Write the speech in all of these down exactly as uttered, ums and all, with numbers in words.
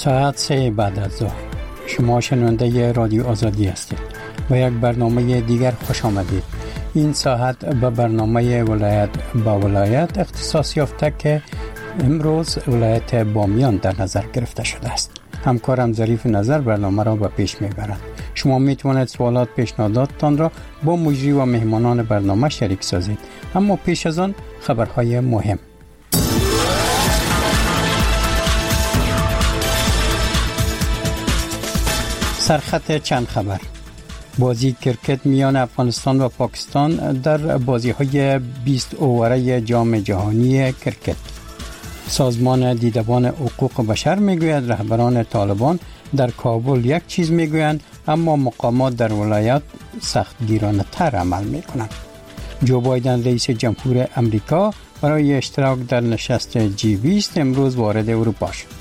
ساعت سه بعد از ظهر شما شنونده رادیو آزادی هستید و یک برنامه دیگر خوش آمدید. این ساعت به برنامه ولایت با ولایت اختصاص یافته که امروز ولایت بامیان در نظر گرفته شده است. همکارم ظریف نظر برنامه را به پیش میبرد. شما میتوانید سوالات پیشنهاداتتان را با مجری و مهمانان برنامه شریک سازید. اما پیش از آن خبرهای مهم. سرخط چند خبر. بازی کرکت میان افغانستان و پاکستان در بازی‌های بیست اووره جام جهانی کرکت. سازمان دیدبان حقوق بشر میگوید رهبران طالبان در کابل یک چیز میگویند اما مقامات در ولایت سختگیرانه تر عمل میکنند. جو بایدن رئیس جمهور امریکا برای اشتراک در نشست جی بیست امروز وارد اروپا شد.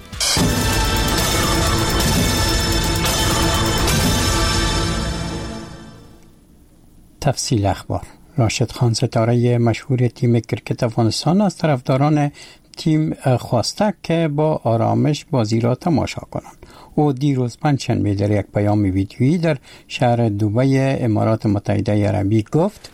تفصیل اخبار. راشد خان ستاره مشهور تیم کرکت افغانستان از طرفداران تیم خواسته که با آرامش بازی را تماشا کنند. او دیروز پنجشنبه در یک پیام ویدیویی در شهر دبی امارات متحده عربی گفت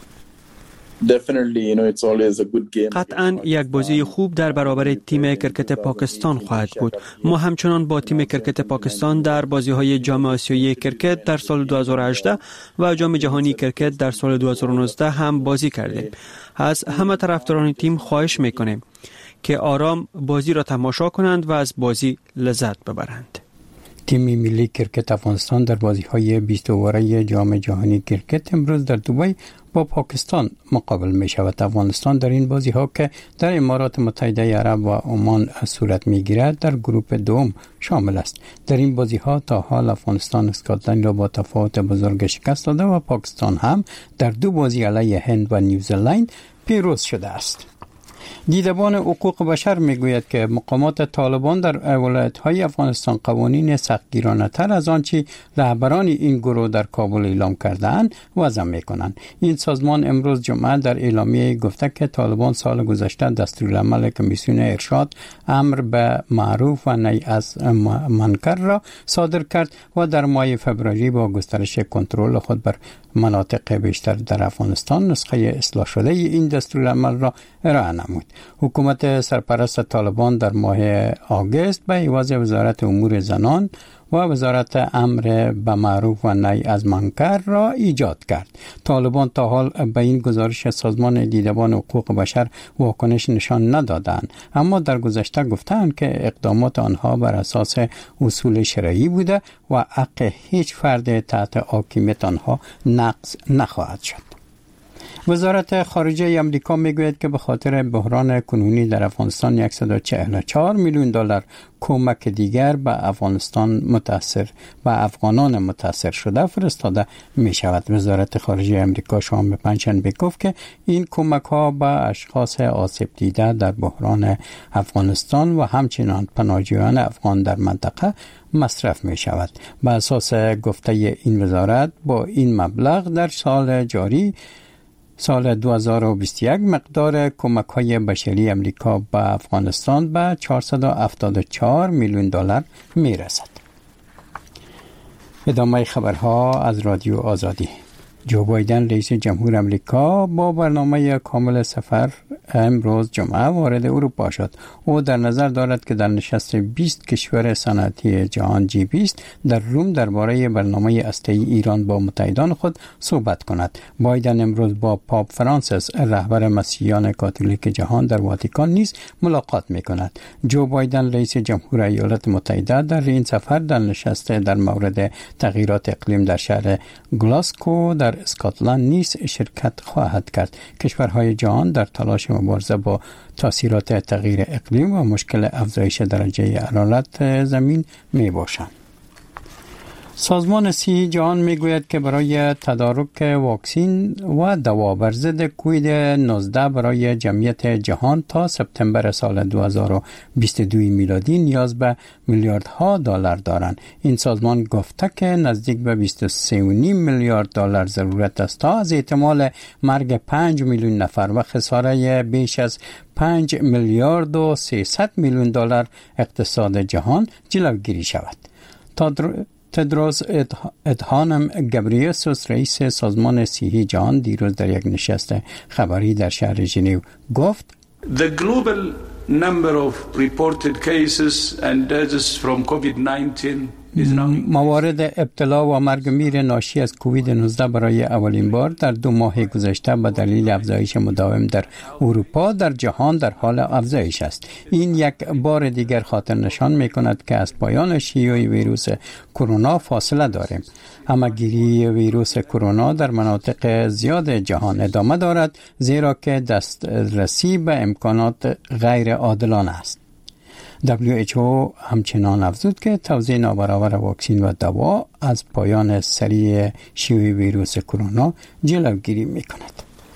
قطعاً یک بازی خوب در برابر تیم کرکت پاکستان خواهد بود. ما همچنان با تیم کرکت پاکستان در بازی‌های جام آسیایی کرکت در سال دو هزار و هجده و جام جهانی کرکت در سال دو هزار و نوزده هم بازی کردیم. از همه طرفداران تیم خواهش می‌کنیم که آرام بازی را تماشا کنند و از بازی لذت ببرند. تیم ملی کرکت افغانستان در بازی‌های بیست اووره جام جهانی کرکت امروز در دبی با پاکستان مقابل می شود. افغانستان در این بازی‌ها که در امارات متحده عرب و عمان صورت می‌گیرد در گروه دوم شامل است. در این بازی‌ها تا حال افغانستان اسکاتلند را با تفاوت بزرگ شکست داده و پاکستان هم در دو بازی علیه هند و نیوزلند پیروز شده است. دیدبان حقوق بشر میگوید که مقامات طالبان در ولایت‌های افغانستان قوانین سختگیرانه تر از آنچه رهبران این گروه در کابل اعلام کرده‌اند وضع می‌کنند. این سازمان امروز جمعه در اعلامیه گفته که طالبان سال گذشته دستورالعمل کمیسیون ارشاد امر به معروف و نهی از منکر را صادر کرد و در ماه فوریه با گسترش کنترل خود بر مناطق بیشتر در افغانستان نسخه اصلاح شده این دستورالعمل را ارائه نمود. حکومت سرپرست طالبان در ماه آگوست به عوض وزارت امور زنان و وزارت امر به معروف و نهی از منکر را ایجاد کرد. طالبان تا حال به این گزارش سازمان دیدبان حقوق بشر واکنش نشان ندادند، اما در گذشته گفتند که اقدامات آنها بر اساس اصول شرعی بوده و حق هیچ فرد تحت حاکمیت آنها نقض نخواهد شد. وزارت خارجه آمریکا میگوید که به خاطر بحران کنونی در افغانستان صد و چهل و چهار میلیون دلار کمک دیگر به افغانستان متاثر و افغانان متاثر شده فرستاده می شود. وزارت خارجه آمریکا شام پنجشنبه گفت که این کمک ها به اشخاص آسیب دیده در بحران افغانستان و همچنین پناهجویان افغان در منطقه مصرف می شود. به اساس گفته این وزارت با این مبلغ در سال جاری سال دو هزار و بیست و یک مقدار کمک‌های بشری امریکا به افغانستان به چهارصد و هفتاد و چهار میلیون دلار می‌رسد. ادامه خبرها از رادیو آزادی. جو بایدن رئیس جمهور امریکا با برنامه کامل سفر امروز جمعه وارد اروپا شد. او در نظر دارد که در نشست بیست کشور صنعتی جهان جی بیست در روم درباره برنامه هسته‌ای ایران با متحدان خود صحبت کند. بایدن امروز با پاپ فرانسیس رهبر مسیحیان کاتولیک جهان در واتیکان نیز ملاقات می‌کند. جو بایدن رئیس جمهور ایالات متحده در این سفر در نشست در مورد تغییرات اقلیم در شهر گلاسکو در اسکاتلند نیز شرکت خواهد کرد. کشورهای جهان در تلاش مبارزه با تاثیرات تغییر اقلیم و مشکل افزایش درجه حرارت زمین می باشند. سازمان صحی جهان میگوید که برای تدارک واکسن و دوا بر ضد کووید نوزده برای جمعیت جهان تا سپتامبر سال دو هزار و بیست و دو میلادی نیاز به میلیاردها دلار دارند. این سازمان گفته که نزدیک به بیست و سه و نیم میلیارد دلار ضرورت است تا از احتمال مرگ پنج میلیون نفر و خساره بیش از پنج میلیارد و سیصد میلیون دلار اقتصاد جهان جلوگیری شود. تدروس ادهانم گبریسوس رئیس سازمان صحی جهان دیروز در یک نشست خبری در شهر ژنو گفت The global number of reported cases and deaths from کووید نوزده موارد ابتلا و مرگ میر ناشی از کووید نوزده برای اولین بار در دو ماه گذشته به دلیل افزایش مداوم در اروپا در جهان در حال افزایش است. این یک بار دیگر خاطر نشان می کند که از پایان شیوع ویروس کرونا فاصله داریم. همه‌گیری ویروس کرونا در مناطق زیاد جهان ادامه دارد زیرا که دسترسی به امکانات غیر عادلانه است. دبلیو اچ او همچنان افزود که توزیع نابرابر واکسن و دوا از پایان سریع شیوع ویروس کرونا جلوگیری می‌کند.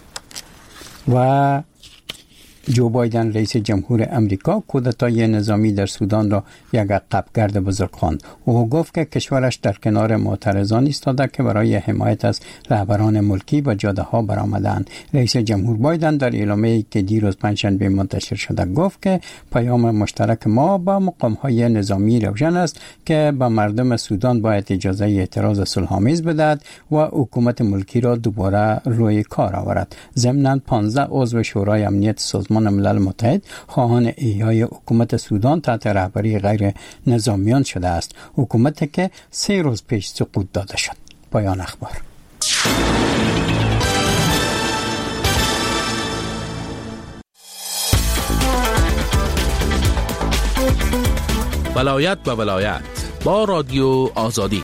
و جو بایدن رئیس جمهور امریکا کودتای نظامی در سودان را یک عقبگرد بزرگ خواند. او گفت که کشورش در کنار معترضان ایستاده که برای حمایت از رهبران ملکی به جاده‌ها برآمدند. رئیس جمهور بایدن در اعلامیه‌ای که دیروز پنجشنبه منتشر شده گفت که پیام مشترک ما با مقام‌های نظامی روشن است که به مردم سودان باید اجازه اعتراض صلح‌آمیز بدهد و حکومت ملکی را دوباره روی کار آورد. ضمناً پانزده عضو شورای امنیت سازمان ملل متحد خواهان احیای حکومت سودان تحت رهبری غیر نظامیان شده است. حکومتی که سه روز پیش سقوط داده شد. پایان اخبار. ولایت به ولایت با رادیو آزادی.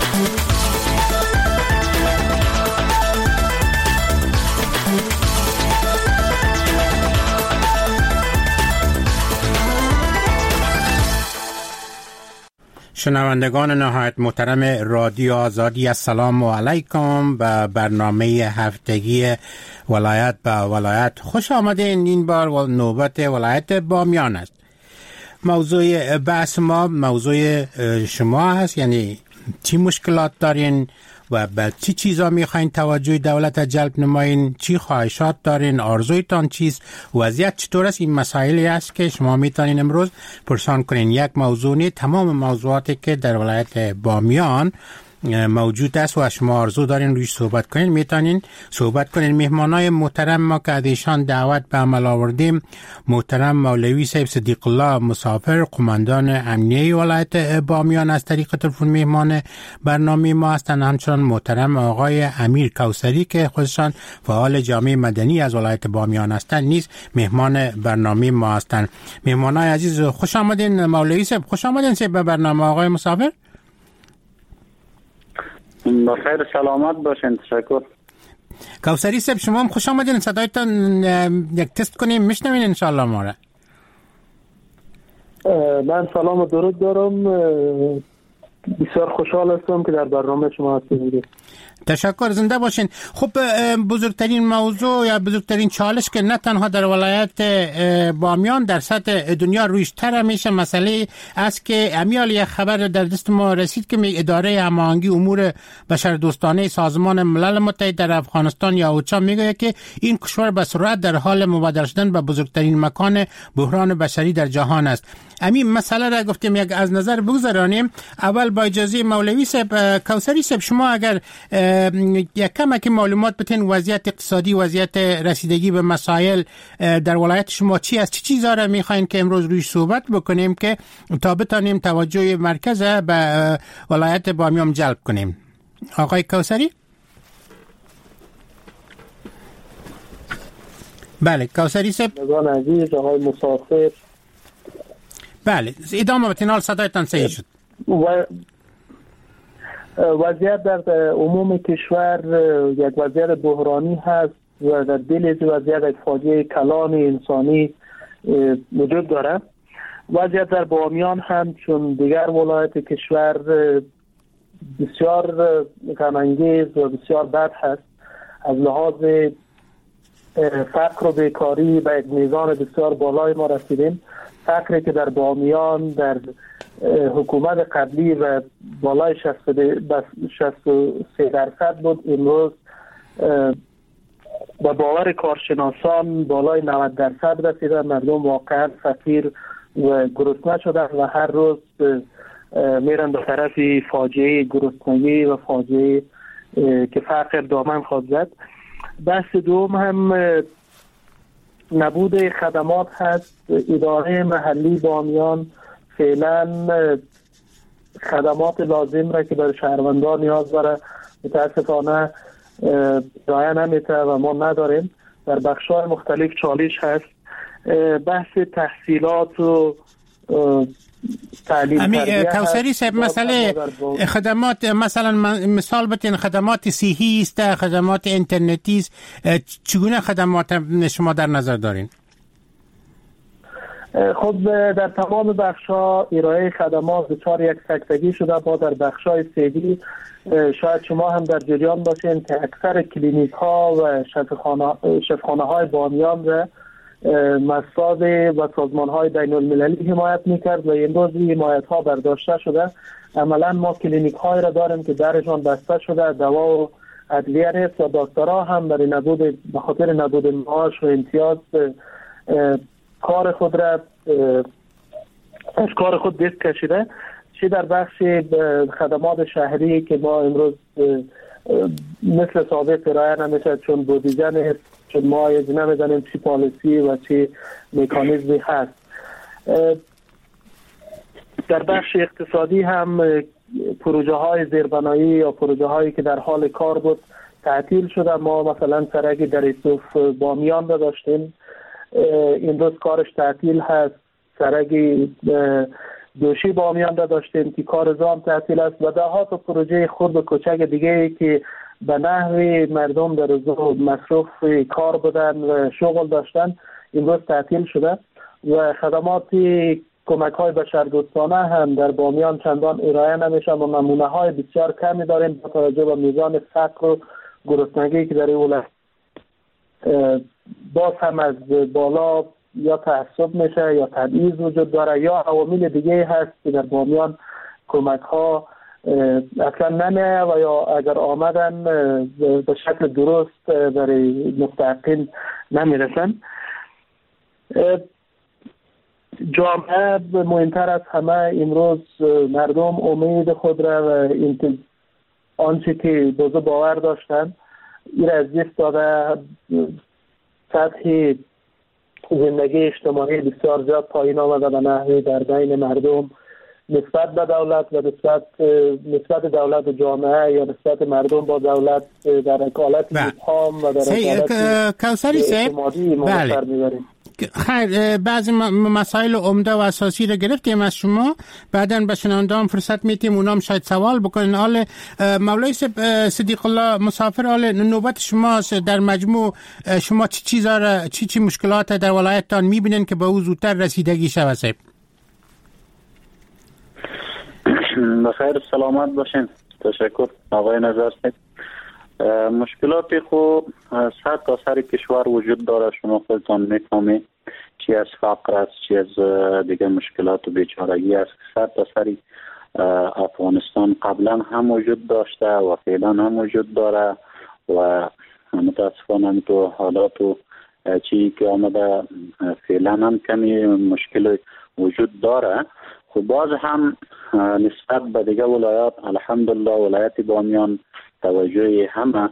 شنوندگان نهایت محترم رادیو آزادی، السلام علیکم. به برنامه هفتگی ولایت به ولایت خوش آمدین. این بار و نوبت ولایت بامیان است. موضوع بحث ما موضوع شما هست، یعنی چی مشکلات دارین و به چی چیزا میخواین توجه دولت جلب نمایین، چی خواهشات دارین، آرزویتان چیست، وضعیت چطور است. این مسائلی است که شما میتونین امروز پرسان کنین. یک موضوع نه، تمام موضوعاتی که در ولایت بامیان موجود است و شما آرزو دارین رویش صحبت کنین میتونین صحبت کنین. مهمانای محترم ما که از ایشان دعوت به عمل آوردیم، محترم مولوی صاحب صدیق الله مسافر، قماندان امنیه ولایت بامیان از طریق تلفن مهمان برنامه ما هستند. همچنان محترم آقای امیر کوثری که خودشان فعال جامعه مدنی از ولایت بامیان هستند نیز مهمان برنامه ما هستند. مهمانای عزیز خوش آمدین. مولوی صاحب خوش آمدین به برنامه. آقای مسافر بخیر سلامت باشین. تشکر. کوثری صاحب شما هم خوش آمدین. صدایتان یک تست کنیم میشنوین ان شاء الله ما را. من سلام و درود دارم. بسیار خوشحال هستم که در برنامه شما هستید. تشکر، زنده باشین. خب بزرگترین موضوع یا بزرگترین چالش که نه تنها در ولایت بامیان در سطح دنیا رویش تر میشه مسئله است که امیال یک خبر در دست ما رسید که اداره هماهنگی امور بشردوستانه سازمان ملل متحد در افغانستان یا اوچا میگه که این کشور به سرعت در حال مبادله شدن به بزرگترین مکان بحران بشری در جهان است. همین مسئله را گفتیم یک از نظر بگذارانیم. اول با اجازه مولوی صاحب، کوثری صاحب شما اگر یک کمک معلومات بتین وضعیت اقتصادی، وضعیت رسیدگی به مسائل در ولایت شما چی است، چی چیزا را میخواین که امروز روی صحبت بکنیم که تا بتانیم توجه مرکز به ولایت بامیان جلب کنیم. آقای کوثری؟ بله کوثری صاحب. نگان عزیز، آقای مسافر. بله ادامه بتین. حال صدایتان صحیح شد. و وضعیت در عموم کشور یک وضعیت بحرانی هست و در دل از وضعیت یک فاجعه کلان انسانی وجود دارد. وضعیت در بامیان هم چون دیگر ولایت کشور بسیار غم‌انگیز و بسیار بد هست. از لحاظ فقر و بیکاری به یک میزان بسیار بالای ما رسیدیم. فقری که در بامیان در حکومت قبلی و بالای شصت و سه درصد بود، امروز با باور کارشناسان بالای نود درصد رسیده. مردم واقعا فقیر و گرسنه شدن و هر روز میرن به طرف فاجعه گرسنگی و فاجعه که فقر دامن خواهد زد. بحث دوم هم نبود خدمات هست. اداره محلی بامیان فعلا خدمات لازم را که برای شهروندان نیاز داره متاسفانه ارائه نمیده و ما نداریم. در بخش‌های مختلف چالش هست. بحث تحصیلات و تعلیم امی کوثری صاحب مسئله خدمات، مثلا مثال بتین خدمات صحی است، خدمات اینترنتی است، چگونه خدمات شما در نظر دارین؟ خب در تمام بخش‌ها ارائه خدمات دچار یک سکتگی شده. ما در بخش‌های صحی شاید شما هم در جریان باشین که اکثر کلینیک‌ها و شفاخانه‌های بامیان را مساد و سازمان‌های بین‌المللی حمایت می‌کرد و این روز حمایت‌ها برداشته شده. عملاً ما کلینیک‌های را داریم که درشان بسته شده، دوا و ادویه نیست و دکترها هم برای نبود به خاطر نبود معاش و امتیاز کار خود را از کار خود دست کشیده. چه در بخش خدمات شهری که ما امروز مثل سابق ارائه نمیشه چون بودجه نیست، چون ما اجازه نمیدانیم چی پالیسی و چی مکانیزمی هست. در بخش اقتصادی هم پروژه های زیربنایی یا پروژه هایی که در حال کار بود تعطیل شده. ما مثلا سرک در ایسوف بامیان را داشتیم، این روز کارش تعطیل هست. سرک دوشی بامیان را داشتیم که کار زام تعطیل است و ده ها تا پروژه خرد و کوچک دیگه که به نحوی مردم در روز مصروف کار بودن و شغل داشتن امروز تعطیل شده و خدمات کمک های بشردوستانه هم در بامیان چندان ارائه نمیشه و نمونه های بسیار کمی داریم با توجه به میزان فقر و گرسنگی که در این ولایت باز هم از بالا یا تعصب میشه یا تبعیض وجود داره یا عوامل دیگه هست که در بامیان کمک ها اصلا نمیه و یا اگر آمدن به شکل درست برای مستحقین نمیرسن. جامعه مهمتر از همه امروز مردم امید خود را و آنچه که بزرگ باور داشتن این را از دست داده. سطح زندگی اجتماعی بسیار زیاد پایین آمده به نحوی در بین مردم نسبت به دولت و نسبت نسبت دولت و جامعه یا نسبت مردم با دولت در حالت مبهم و در حالت اعتمادی ما سر میبریم. خیر، بعضی مسائل عمده و اساسی رو گرفتیم از شما، بعداً به شنوندگان فرصت میتیم اونام شاید سوال بکنن. حال مولای صدیق الله مسافر، حال نوبت شما در مجموع شما چی چیزا را چی چی مشکلات در ولایتتان میبینن که به او زودتر رسیدگی شود؟ صاحب بخیر سلامت باشین. تشکر آقای نظر صاحب. مشکلات خوب صد تا سر کشور وجود داره، شما خودتان میفهمید، چی از فقر است، چی از دیگه مشکلات و بیچارگی است. صد تا سر افغانستان قبلا هم وجود داشته و فعلا هم وجود داره و متاسفانه تو حالات و چی که آمده فعلا هم کمی مشکل وجود داره. خب باز هم نسبت به دیگه ولایات الحمدلله ولایت بامیان توجه همه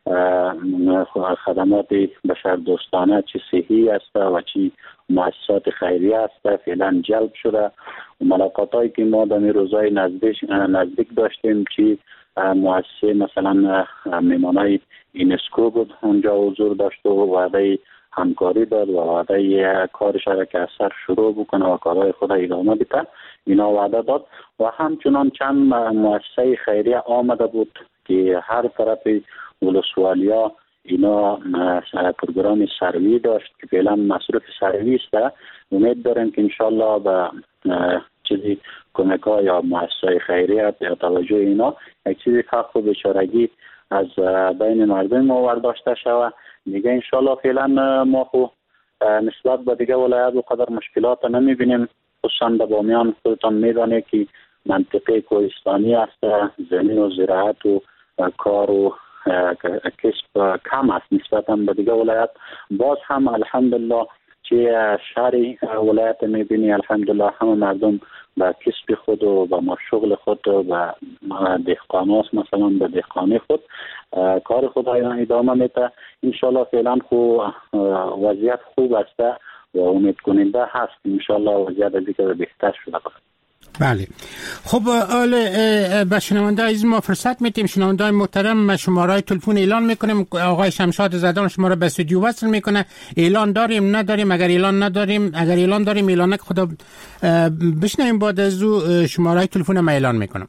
خدمات بشردوستانه چی صحی است و چی مؤسسات خیریه است فعلا جلب شده و ملاقات هایی که ما در روزهای نزدیک نزدیک داشتیم چی مؤسسه مثلا میمانای اینسکو بود اونجا حضور داشت و وعده همکاری داد و وعده کارش را که اثر شروع بکنه و کارهای خود ادامه بده اینا وعده داد و همچنان چند مؤسسه خیریه آمده بود که هر طرف ولسوالیا اینا پروگرام سروی داشت که فعلا مصرف سروی است. امید داریم که انشالله به چیزی کمک ها یا مؤسسه خیریه یا توجه اینا یک چیزی فقط و بیچارگی از بین مردم ما برداشته شود. دیگه انشالله فعلا ما خو نسبت به دیگه ولایت و قدر مشکلات نمیبینیم، خصوصا در بامیان خودتان میدانه که منطقه کوهستانی است، زمین و زراعت و کار و کسب کم است نسبتا به دیگه ولایت. باز هم الحمدلله چه شهری ولایت میبینی الحمدلله همه مردم به کسب خود و به شغل خود و به دهقاناس مثلا به دهقانی خود کار خود ادامه میده. انشالله فعلا خو وضعیت خوب است و امید کننده هست انشالله وضعیت از دیگه بهتر شده باشه. بله خب آل به شنونده عزیز ما فرصت میتیم. شنونده محترم شماره تلفن اعلان میکنیم، آقای شمشاد زدان شما را به استودیو وصل میکنه. اعلان داریم نداریم؟ اگر اعلان نداریم اگر اعلان داریم اعلان خدا بشنویم، بعد از او شماره تلفن ما اعلان میکنم.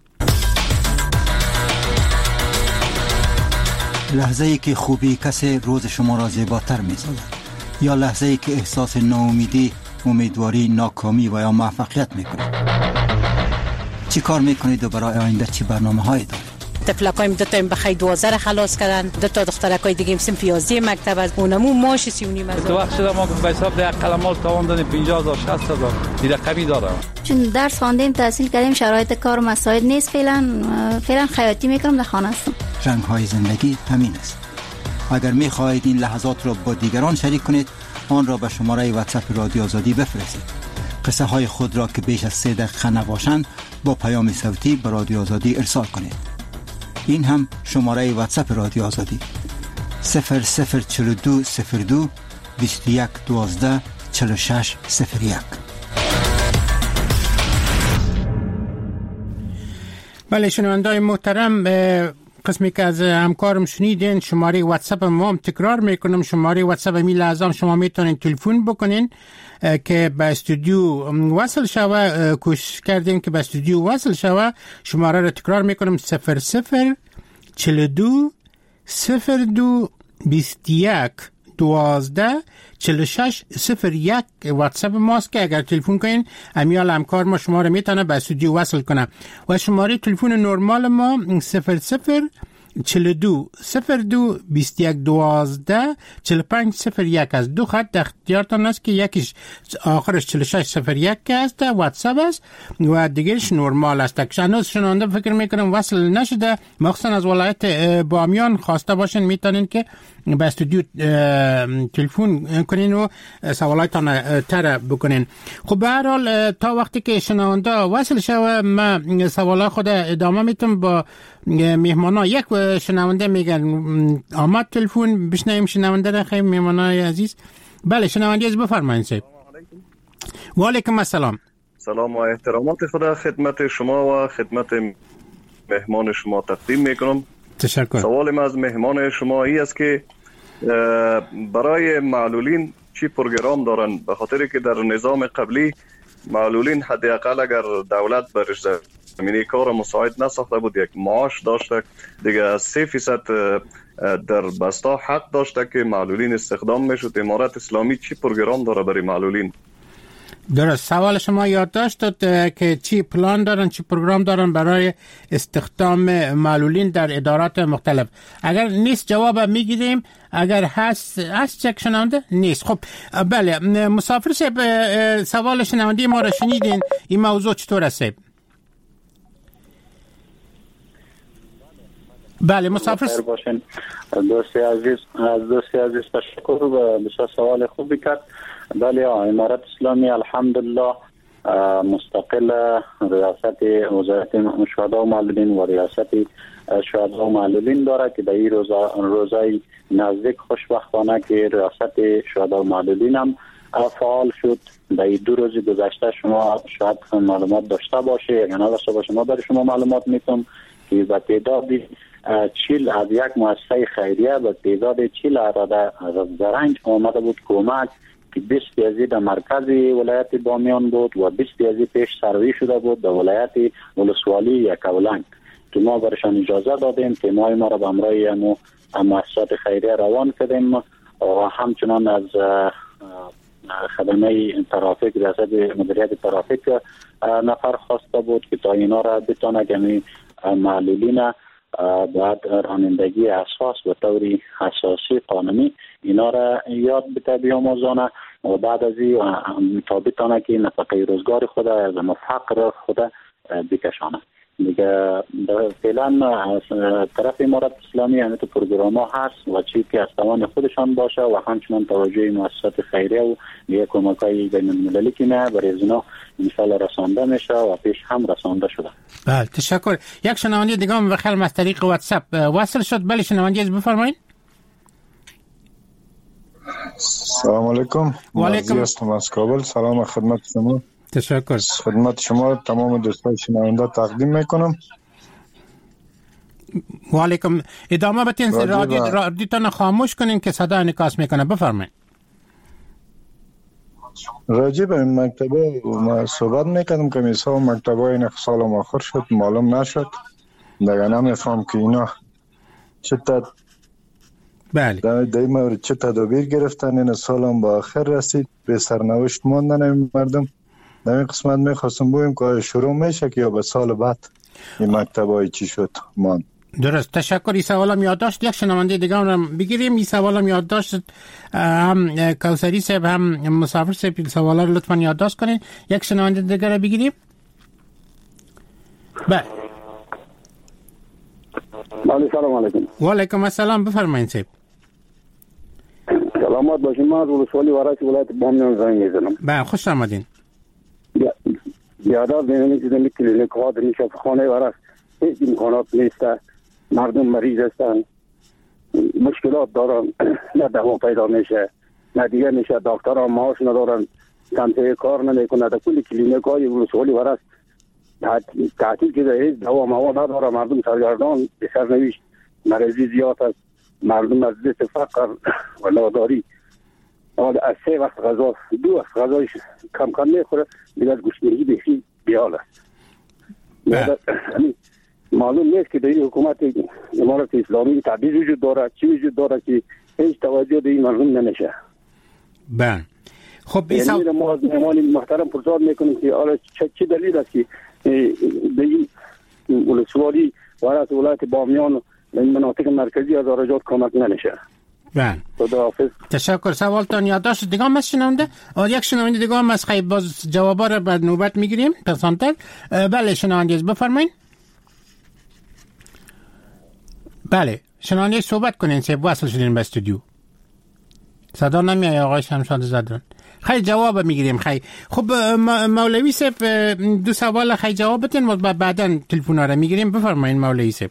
لحظه ای که خوبی کسی روز شما را زیباتر می‌سازد، یا لحظه ای که احساس ناامیدی، امیدواری، ناکامی و یا موفقیت میکنید؟ چی کار میکنید و برای آینده چی برنامه هایی دارید؟ تفلکایم دو تا بخیر دوازده خلاص کردن، دو تا دخترکای دیگه صنف یازده مکتب از اونمو ماش سی و نیم از تو وقت شده ما به حساب ده قلمال تاوان دادیم پنجاه هزار شصت هزار دیگه رقمی داره. چون درس خواندیم تحصیل کردیم شرایط کار مساعد نیست، فعلا فعلا خیاطی میکنم در خانه هستم. رنگ های زندگی همین است. اگر میخواهید این لحظات را با دیگران شریک کنید آن را به شماره واتساپ رادیو آزادی بفرستید. قصه های خود را که بیش از سه دقیقه نباشند با پیام صوتی به رادیو آزادی ارسال کنید. این هم شماره واتساپ رادیو آزادی صفر صفر چهل و دو صفر دو بیست و یک دوازده چهل و شش صفر یک. بله شنوندای محترم، قسمی که از همکارم شنیدین شماره واتساپ ما هم تکرار میکنم. شماره واتساپ می لازم شما میتونین تلفن بکنین که به استودیو وصل شوه. کوشش کردیم که به استودیو وصل شوه. شماره را تکرار میکنم صفر صفر چهل و دو صفر دو بیست و یک دوازده چهل و شش صفر یک واتساپ ماست که اگر تلفن کنین امیال همکار ما شما را میتونه به استودیو وصل کنه. و شماره تلفن نرمال ما صفر صفر چهل و دو صفر دو بیست و یک دوازده چهل و پنج صفر یک از دو خط اختیارتان است که یکیش آخرش چهل و شش صفر یک است واتساپ است و دیگرش نرمال است. که هنوز شنونده فکر میکنم وصل نشده، مخصوصا از ولایت بامیان خواسته باشین میتونین که به استودیو تلفن کنین و سوالاتان تر بکنین. خب به هر حال تا وقتی که شنونده وصل شوه ما سوالات خود ادامه میتونم با مهمانا. یک شنونده میگن آمد تلفن بشنویم شنونده را خیلی مهمانای عزیز. بله شنونده عزیز بفرمایید صاحب. و علیکم السلام. سلام و احترامات خدا خدمت شما و خدمت مهمان شما تقدیم میکنم. تشکر. سوال ما از مهمان شما ای است که برای معلولین چی پروگرام دارن؟ به خاطر که در نظام قبلی معلولین حداقل اگر دولت برش زمینه کار مساعد نساخته بود یک معاش داشته، دیگه از سه فیصد در بستا حق داشته که معلولین استخدام میشد. امارت اسلامی چی پروگرام داره برای معلولین؟ درست. سوال شما یادداشت داد که چی پلان دارن چی پروگرام دارن برای استخدام معلولین در ادارات مختلف. اگر نیست جواب میگیریم، اگر هست هست چک شنونده نیست. خب بله مسافر صاحب سوال شنونده ما را شنیدین، این موضوع چطور است؟ بله مسافر باشین. دوستی عزیز از دوستی عزیز تشکر و بسیار سوال خوبی کرد. بله امارت اسلامی الحمدلله مستقل ریاست وزارت شهدا و معلولین و ریاست شهدا و معلولین داره که در این روزا روزای نزدیک خوشبختانه که ریاست شهدا و معلولین هم فعال شد. در این دو روز گذشته شما شاید معلومات داشته باشه یا نداشته باشه، ما برای شما معلومات میتونم که به تعداد چیل از یک مؤسسه خیریه به تعداد چیل عدد از زرنج آمده بود کمک که بیست یزی در مرکز ولایت بامیان بود و بیست یزی پیش سروی شده بود در ولایت ولسوالی یکاولنگ که ما برشان اجازه دادیم که ما ما را به امرای مؤسسات خیریه روان کردیم و همچنان از خدمه ترافیک ریاست مدیریت ترافیک نفر خواسته بود که تا اینا را بتونه که معلولین بعد رانندگی اساس به طوری اساسی قانونی اینا را یاد بده بیاموزانه و بعد از این تا بتونه که نفقه روزگار خود از فقر خود بکشانه. دیگه فعلا از طرف امارات اسلامی همه تو پروگرام ها هست و چی که از توان خودشان باشه و همچنان توجه مؤسسات خیریه و یک کمک های بین المللی که نه برای از اینا انشاءالله رسانده میشه و پیش هم رسانده شده. بله تشکر. یک شنونده دیگه هم بخیر از طریق واتساپ وصل شد. بله شنونده از بفرمایید. سلام علیکم. و علیکم هستم از کابل. سلام خدمت شما. تشکر. خدمت شما تمام دوستان شنونده تقدیم میکنم. و علیکم. ادامه بتین رادیو رادیوتون خاموش کنین که صدا انعکاس میکنه. بفرمایید. راجع به این مکتبه ما صحبت میکردم که مثلا مکتبه این سال آخر شد معلوم نشد دیگه نمیفهم که اینا چه تد بله در این مورد چه تدابیر گرفتن این سال هم با آخر رسید به سرنوشت ماندن این مردم. در این قسمت میخواستم بگویم که شروع میشه که یا به سال بعد این مکتبه چی شد مان. درست تشکر. این سوالم یادداشت. یک شنونده دیگه هم بگیریم. این سوالم یادداشت هم کوثری صاحب هم مسافر صاحب این سوالا رو لطفا یادداشت کنین. یک شنونده دیگه رو بگیریم. بله بله سلام علیکم. و علیکم السلام. بفرمایید صاحب. سلامت باشین. من از ولسوالی ورک ولایت بامیان زنگ میزنم. بله خوش آمدین. بیادار دیدنی که زمین کلینیک ها در این شفاخانه ورک هیچ امکانات نیسته. مردم مریض هستن، مشکلات دارن، نه دوا پیدا میشه نه دیگه میشه، دکتر هم معاش ندارن، سمته کار نمیکنه. در کل کلینیک های ولسوالی ورک تعطیل که هیچ دوا موا نداره. مردم سرگردان به سرنوشت مریضی زیاد است. مردم از دست فقر و ناداری حال از سه وقت غذا دو وقت غذایش کم کم میخوره دیگه از گشنگی بهشی بیال است. معلوم نیست که در این حکومت امارت اسلامی تبعیض وجود داره، چی وجود داره که هیچ توجه به این مردم نمیشه. بله خب این یعنی ما از مهمان محترم پرسان میکنیم که آره چه دلیل است که به این ولسوالی ورک ولایت بامیان این مناطق مرکزی از آرجات کمک نمیشه. بله خداحافظ. تشکر. سوالتان یادداشت دیگه هم شنونده و یک شنونده دیگه هم از خیلی باز جوابا رو بعد نوبت میگیریم پسانتر. بله شنونده بفرمایید. بله شنونده صحبت کنین سیب وصل شدین به استودیو. صدا نمیای آقای شمشاد زدران. خیلی جواب میگیریم. خیلی خب مولوی صاحب دو سوال خیلی جواب بدین و بعدا تلفن رو میگیریم. بفرمایید مولوی صاحب.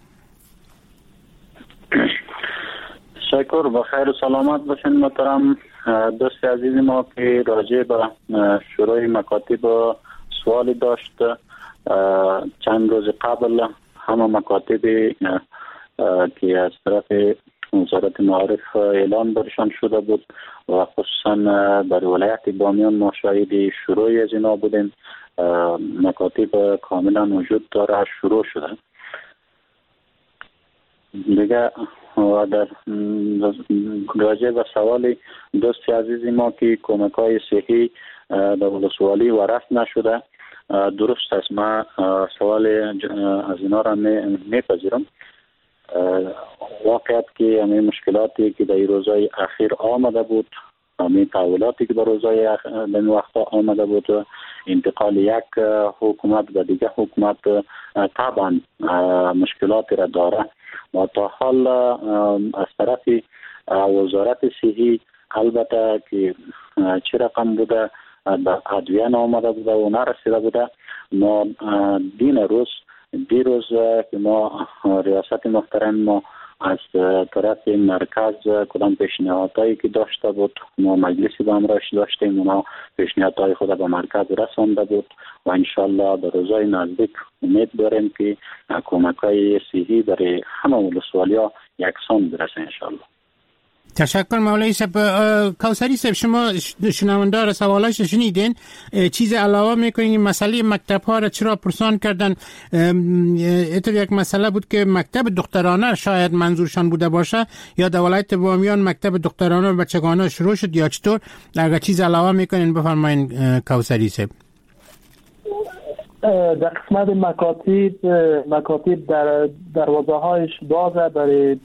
شکر. بخیر و سلامت باشین محترم دوست عزیز ما که راجع به شروع مکاتب سوالی داشت. چند روز قبل همه مکاتب که از طرف وزارت معارف اعلان برشان شده بود و خصوصا در ولایت بامیان ما شاهد شروع از اینا بودیم. مکاتب کاملا وجود داره، شروع شده دیگه. و در راجع به سوال دوست عزیز ما که کمک های صحی در ولسوالی ورث نشده، درست است. من سوال از اینا را میپذیرم. واقعیت که همین مشکلاتی که در روزهای اخیر آمده بود، همین تحولاتی که در روزهای این وقتا آمده بود، انتقال یک حکومت به دیگه حکومت طبعا مشکلاتی را داره و تا حال از طرف وزارت صحی البته که چه رقم بوده در ادویه آمده بوده و نرسیده بوده. ما دین روز دیروز که ما ریاست محترم ما از طرف مرکز کدام پیشنهادهایی که داشته بود، ما مجلسی با امراش داشتیم، ما پیشنهادهای خود به مرکز رسانده بود و انشالله در روزهای نزدیک امید داریم که کمک‌های صحی برای همه ولسوالی‌ها یکسان برسه انشالله. تشکر مولوی صاحب. کوثری صاحب شما شنوندار سوالاش شنیدین، چیز علاوه میکنین مسئله مکتب ها را چرا پرسان کردن؟ اینطور یک مسئله بود که مکتب دخترانه شاید منظورشان بوده باشه یا در ولایت بامیان مکتب دخترانه و بچگانه شروع شد یا چطور؟ اگر چیز علاوه میکنین بفرمایین کوثری صاحب. در قسمت مکاتب مکاتب در دروازه هایش بازه برای،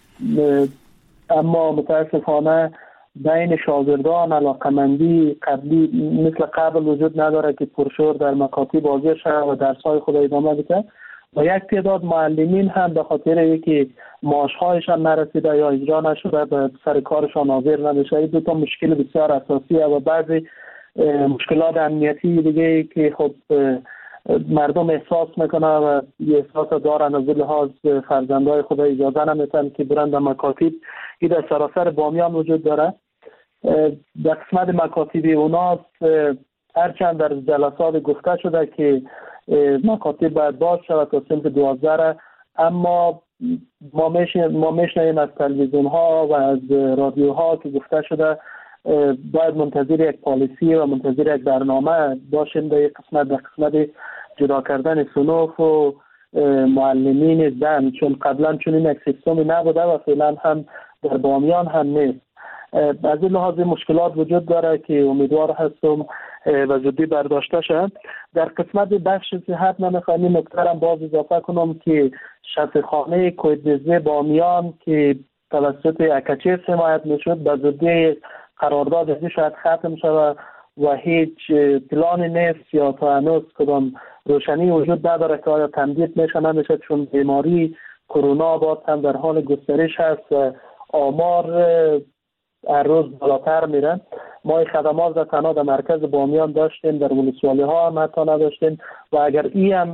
اما متاسفانه بین شاگردان علاقمندی قبلی مثل قبل وجود نداره که پرشور در مکاتب حاضر شود و درس های خود ادامه بده و یک تعداد معلمین هم به خاطر اینکه معاش هایشان نرسیده یا اجرا نشده به سر کارشان حاضر نمیشه. این دو تا مشکل بسیار اساسیه و بعضی مشکلات امنیتی دیگه که خب مردم احساس میکنه و احساس دارن از لحاظ فرزندای خود اجازه نمیتن که برن در مکاتب. این در سراسر بامیان وجود داره. در قسمت مکاتب اوناست، هرچند در جلسات گفته شده که مکاتب باید باز شود تا صنف دوازده، اما ما میشنویم از تلویزیون ها و از رادیو ها که گفته شده باید منتظر یک پالیسی و منتظر یک برنامه باشیم در قسمت در قسمت جدا کردن صنوف و معلمین زن، چون قبلا چون این یک سیستمی نبوده و فعلا هم در بامیان هم نیست. از این لحاظ مشکلات وجود داره که امیدوار هستم و زودی برداشته شد. در قسمت بخش صحت نمیخوایم نکترم باز اضافه کنم که شفاخانه کویدنزه بامیان که توسط اکچه حمایت میشد به زودی قرارداد ازی شاید ختم شود و هیچ پلانی نیست یا تا هنوز کدام روشنی وجود نداره که آیا تمدید میشه نمیشه، چون بیماری کرونا باز هم در حال گسترش هست و آمار هر روز بالاتر میرن. ما خدمات در تنها در مرکز بامیان داشتیم، در ولسوالی ها هم حتی نداشتیم و اگر ای هم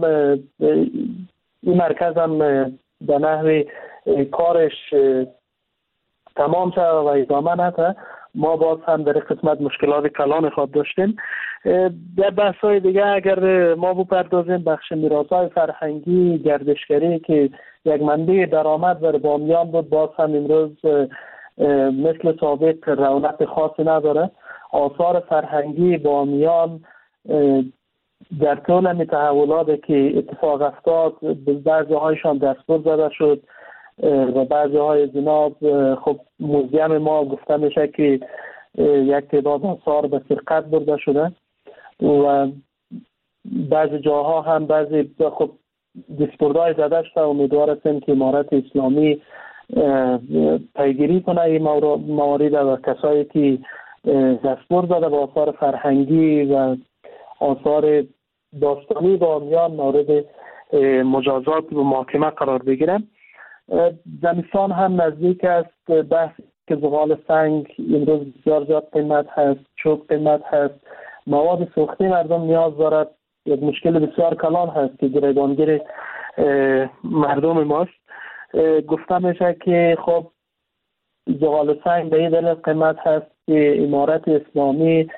این مرکز هم به نحوی کارش تمام شد و ادامه نده، ما باز هم در قسمت مشکلات کلان خود داشتیم. در بحث های دیگه اگر ما بپردازیم بخش میراث‌های فرهنگی گردشگری که یک منبع درآمد در بامیان بود، باز هم امروز مثل سابق رونق خاصی نداره. آثار فرهنگی بامیان در طول می تحولاتی که اتفاق افتاد بعضی هایشان دستور زده شد و بعضی های جناب خب موزیم ما گفته میشه که یک تعداد آثار به سرقت برده شده و بعضی جاها هم بعضی خب دستوردهای زده شده. امیدوار هستیم که امارت اسلامی پیگیری کنه این موارد و کسایی که دستور زده به آثار فرهنگی و آثار داستانی بامیان مورد مجازات و محاکمه قرار بگیرن. زمستان هم نزدیک است، بحث که زغال سنگ امروز بسیار زیاد قیمت هست، چوب قیمت هست، مواد سوختی مردم نیاز دارد. یک مشکل بسیار کلان هست که گریبانگیر مردم ماست. گفته میشه که خب زغال سنگ به این دلیل قیمت هست که امارت اسلامی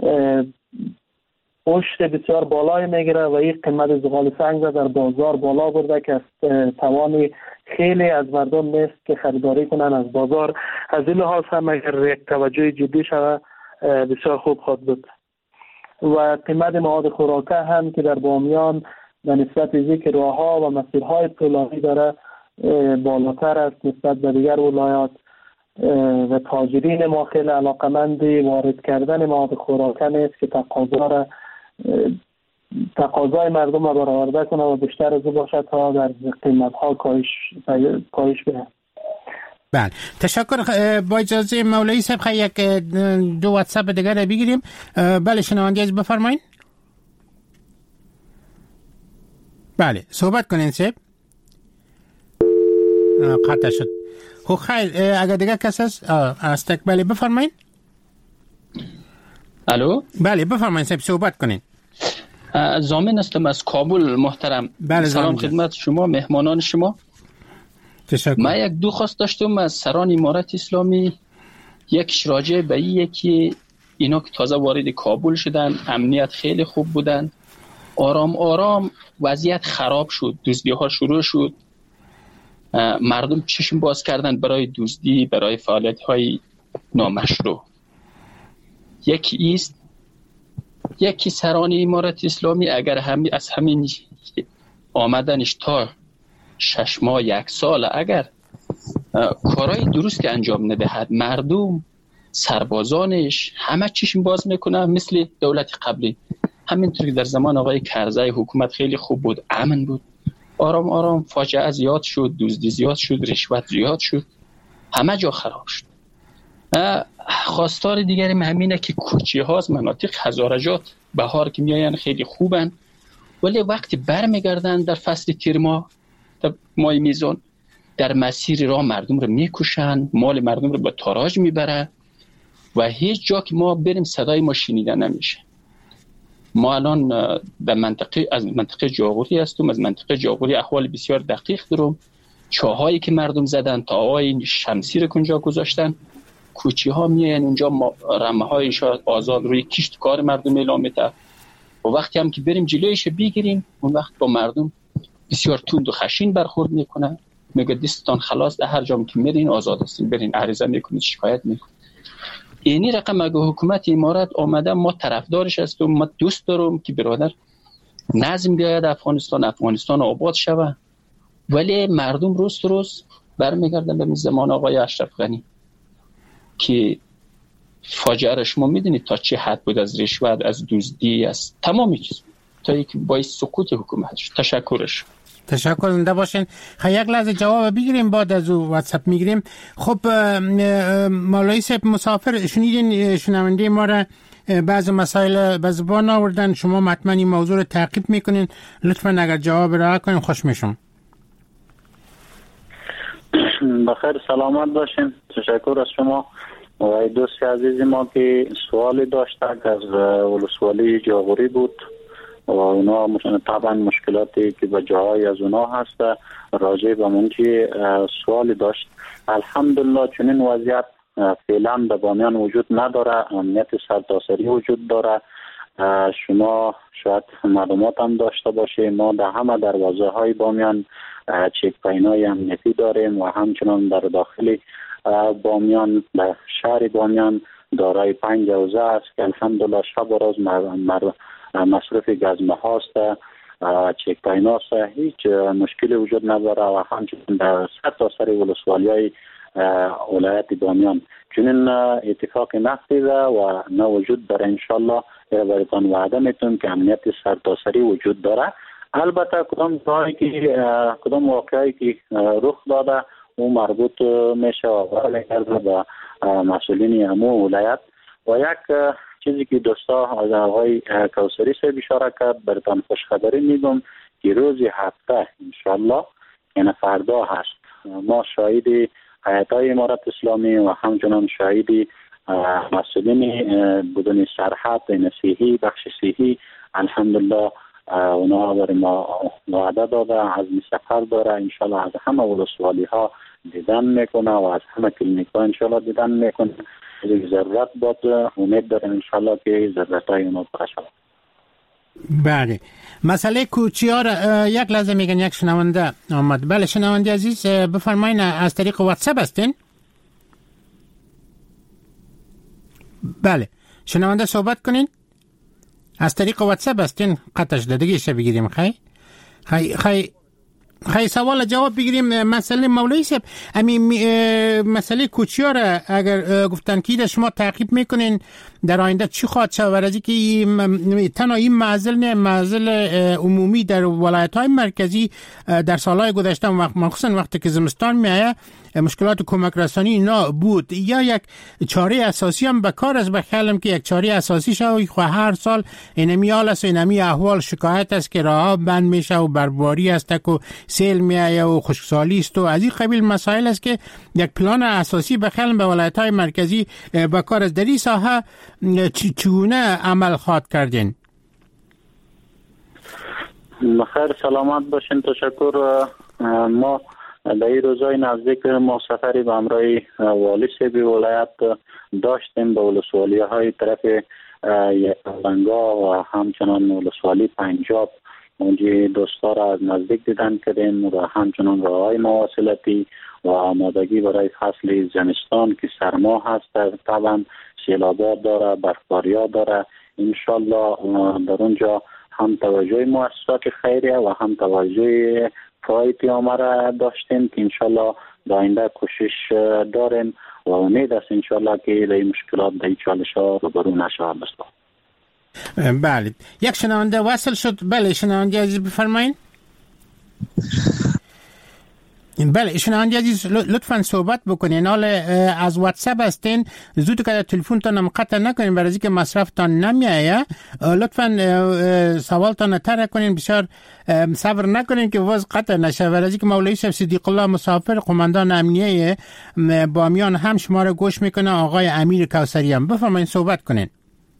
پشت بسیار بالای میگیره و این قیمت زغال سنگ را در بازار بالا برده که توانی خیلی از مردم نیست که خریداری کنن از بازار. از این لحاظ هم اگر یک توجه جدی شود بسیار خوب خواهد بود. و قیمت مواد خوراکه هم که در بامیان به نسبت ازی که راه ها و مسیرهای طولانی داره بالاتر است نسبت به دیگر ولایات و تاجرین ما خیلی علاقمندی وارد کردن مواد خوراکه نیست که تقاضا را تقاضای مردم را برآورده کنه و بیشتر از او باشه تا در قیمت ها کاهش کاهش بده. بله تشکر. با اجازه مولوی صاحب خیلی یک دو واتساپ دیگر را بگیریم. بله شنونده از بفرمایید. بله صحبت کنین صاحب. قطع شد. خب خیلی اگر دیگر کس هست استک بله بفرمایید. الو بله بفرمایید صاحب صحبت کنین. زامن هستم از کابل محترم. بله سلام خدمت شما مهمانان شما. تشکر. من یک دو خواست داشتم از سران امارت اسلامی. یک راجع به اینه که اینا که تازه وارد کابل شدن امنیت خیلی خوب بودن، آرام آرام وضعیت خراب شد، دزدی ها شروع شد، مردم چشم باز کردن برای دزدی، برای فعالیت های نامشروع. یکی ایست، یکی سران امارت اسلامی اگر همی از همین آمدنش تا شش ماه یک سال اگر کارهای درست که انجام ندهد، مردم سربازانش همه چیشون باز میکنه مثل دولت قبلی. همینطور که در زمان آقای کرزی حکومت خیلی خوب بود، امن بود، آرام آرام فاجعه زیاد شد، دزدی زیاد شد، رشوت زیاد شد، همه جا خراب شد. خواستار دیگری همینه که کوچه هاست، مناطق هزارجات بهار که میاین خیلی خوبن، ولی وقتی برمیگردن در فصل تیر ماه، در ماه میزان، در مسیر راه مردم رو میکشن، مال مردم رو به تاراج میبرن و هیچ جا که ما بریم صدای ما شنیده نمیشه. ما الان در منطقه از منطقه جاغوری هستیم، از منطقه جاغوری احوال بسیار دقیق دارم. چاهایی که مردم زدن، تاهای شمسی رو کنجا گذاشتن، کوچی ها میان اونجا، رمه هایش آزاد روی کشت کار مردم اعلام میده و وقتی هم که بریم جلویش بگیریم، اون وقت با مردم بسیار تند و خشین برخورد میکنن، میگه دستتان خلاص، در هر جا که میرین آزاد هستین، برین عریضه میکنید، شکایت میکنید. اینی رقم اگه حکومت امارات آمده، ما طرفدارش هستم، ما دوست دارم که برادر نظم بیاید افغانستان، افغانستان آباد شود، ولی مردم روز روز برمیگردن به زمان آقای اشرف غنی که فاجعه را شما میدونید تا چه حد بود، از رشوت، از دزدی، از تمامی چیز، تا اینکه باعث سقوط حکومتش. تشکرش. تشکر، زنده باشین. خب یک لحظه جواب بگیریم، بعد از او واتساپ میگیریم. خب مولوی صاحب مسافر شنیدین، شنونده ما را بعض مسائل به زبان آوردن، شما حتما این موضوع رو تعقیب میکنین، لطفا اگر جواب را کنین خوش میشم. بخیر، سلامت باشین. تشکر از شما و دوست عزیز ما که سوالی داشت از ولسوالی جاغوری بود و اونا طبعا مشکلاتی که به جاهای از اونا هست راجع به منجی سوالی داشت. الحمدلله چنین وضعیت فعلا در بامیان وجود نداره، امنیت سرتاسری وجود داره. شما شاید معلومات هم داشته باشه، ما در همه دروازه های بامیان چک پاینای امنیتی داریم و همچنان در داخل بامیان، در شهر بامیان دارای پنج حوزه است که الحمدلله شب و روز مصرف گزمه هاست، چک پایناست، هیچ مشکلی وجود نداره و همچنان در سرتاسر ولسوالی های ولایت بامیان چنین اتفاق نفتیده و نه وجود داره. انشالله برایتان وعده میتونم که امنیت سرتاسری وجود داره. البته کدام جایی که کدام واقعی که رخ داده او مربوط میشه و برمیگرده به مسئولین امو ولایت. و یک چیزی که دوستا از آقای کوثری صاحب اشاره کرد، براتون خوشخبری میگم که روز هفته انشالله یعنی فردا هست، ما شاهد حیاتای امارت اسلامی و همچنان شاهد مسئولین بدون سرحد نصیحی، بخش صحی، الحمدلله اونا برای ما وعده داده، عزم سفر داره، انشالله از همه ولسوالی ها دیدن میکنه و از همه کلینیک ها انشالله دیدن میکنه. اگه ضرورت بود امید داریم انشالله که ضرورت های اونا پر شود. بله، مسئله کوچی ها را یک لحظه میگن یک شنونده آمد. بله شنونده عزیز بفرمایین، از طریق واتساپ هستین؟ بله شنونده صحبت کنین، از طریق واتساپ هستین، قطعش دادگیش بگیریم. خیلی خیلی خیلی خیلی سوال جواب بگیریم. مسئله مولوی صاحب، امی مسئله کوچی ها را اگر گفتن که شما تعقیب میکنین در آینده چی خواهد شد؟ ورزی که تنها این معزل نه، معزل عمومی در ولایت های مرکزی در سالهای گذشته مخصوصا وقتی که زمستان میایه مشکلات کمک رسانی اینا بود، یا یک چاره اساسی هم به کار است. بخیالم که یک چاره اساسی شد خو هر سال اینمی حال است و اینمی احوال شکایت است که راه بند میشه و برباری است و سیل میایه و خشکسالی است و از این قبیل مسائل است که یک پلان اساسی بخیالم به ولایت های مرکزی به کار است. در این ساحه چگونه عمل خواهد کردین؟ بخیر سلامت باشین. تشکر. ما در این روزهای نزدیک ما سفری به همراه والی صاحب ولایت داشتیم به ولسوالی های طرف یکلنگا و همچنان ولسوالی پنجاب. اونجا دوستا را از نزدیک دیدن کردیم و همچنان راه های مواصلاتی و آمادگی برای فصل زمستان که سرما هست، طبعا سیلابات داره، برفباری‌ها داره. انشالله در اونجا هم توجه مؤسسات خیریه و هم توجه فایتی آمده داشتیم که انشالله در آینده کوشش داریم و امید است انشالله که در این مشکلات در این چالش ها روبرو نشود. بله، یک شنونده وصل شد. بله شنونده عزیز بفرمایید. بله شنونده عزیز لطفاً صحبت بکنین. حال از واتساپ هستین، زود که تلفنتون قطع نکنین برای اینکه مصرفتان نمیایه. لطفاً سوالتان طرح کنین، بسیار صبر نکنین که واز قطع نشه. برای اینکه مولوی صاحب صدیق الله مسافر قماندان امنیه بامیان هم شما رو گوش میکنه، آقای امیر کوثری هم. بفرمایین صحبت کنین.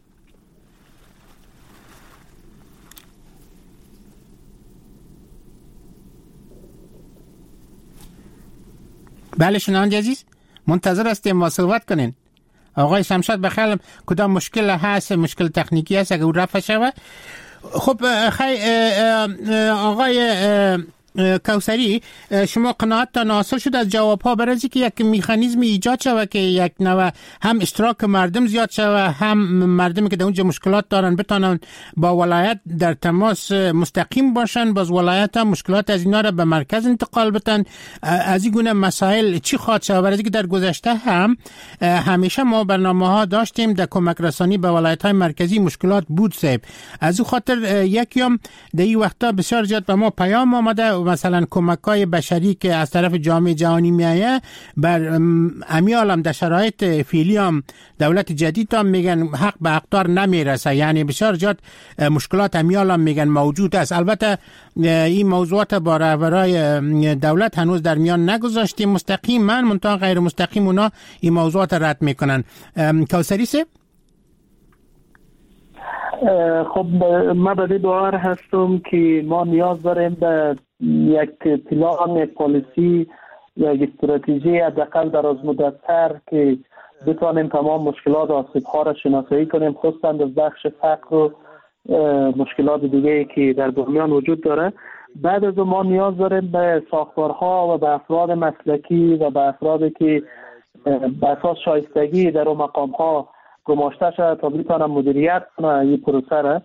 بله شنونده عزیز منتظر هستیم ما صحبت کنین. آقای شمشاد بخیر، کدام مشکل هست؟ مشکل تکنیکی هست اگر رفع شود؟ خب خیلی آقای کوثری، شما قناعتتان حاصل شد از جواب ها برای اینکه یک مکانیزم ایجاد شود که یک نوع هم اشتراک مردم زیاد شود، هم مردمی که در اونجا مشکلات دارن بتونن با ولایت در تماس مستقیم باشن، باز ولایت هم مشکلات از اینا را به مرکز انتقال بدن. از این گونه مسائل چی خواهد شود؟ برای اینکه در گذشته هم همیشه ما برنامه ها داشتیم در کمک رسانی به ولایت های مرکزی مشکلات بود صاحب. از این خاطر یکیام در این وقتا بسیار زیاد به ما پیام آمده، مثلا کمک‌های بشری که از طرف جامعه جهانی میایه بر امیال هم در شرایط فعلی هم دولت جدید هم میگن حق به اقدار نمیرسه، یعنی بسیار زیاد مشکلات امیال هم میگن موجود است. البته این موضوعات با رهبرای دولت هنوز در میان نگذاشتیم مستقیما، منتها غیر مستقیم اونا این موضوعات رد میکنن. کوثری صاحب خب ما به باور هستم که ما نیاز داریم به یک پلان پالیسی یا یک استراتژی حداقل در از مدت‌تر که بتوانیم تمام مشکلات و آسیب‌ها را شناسایی کنیم، خصوصا در بخش فقر و مشکلات دیگه که در بامیان وجود داره. بعد از ما نیاز داریم به ساختارها و به افراد مسلکی و به افرادی که به اساس شایستگی در اون مقام‌ها گماشته شد تا بتوانن مدیریت کنه این پروسه را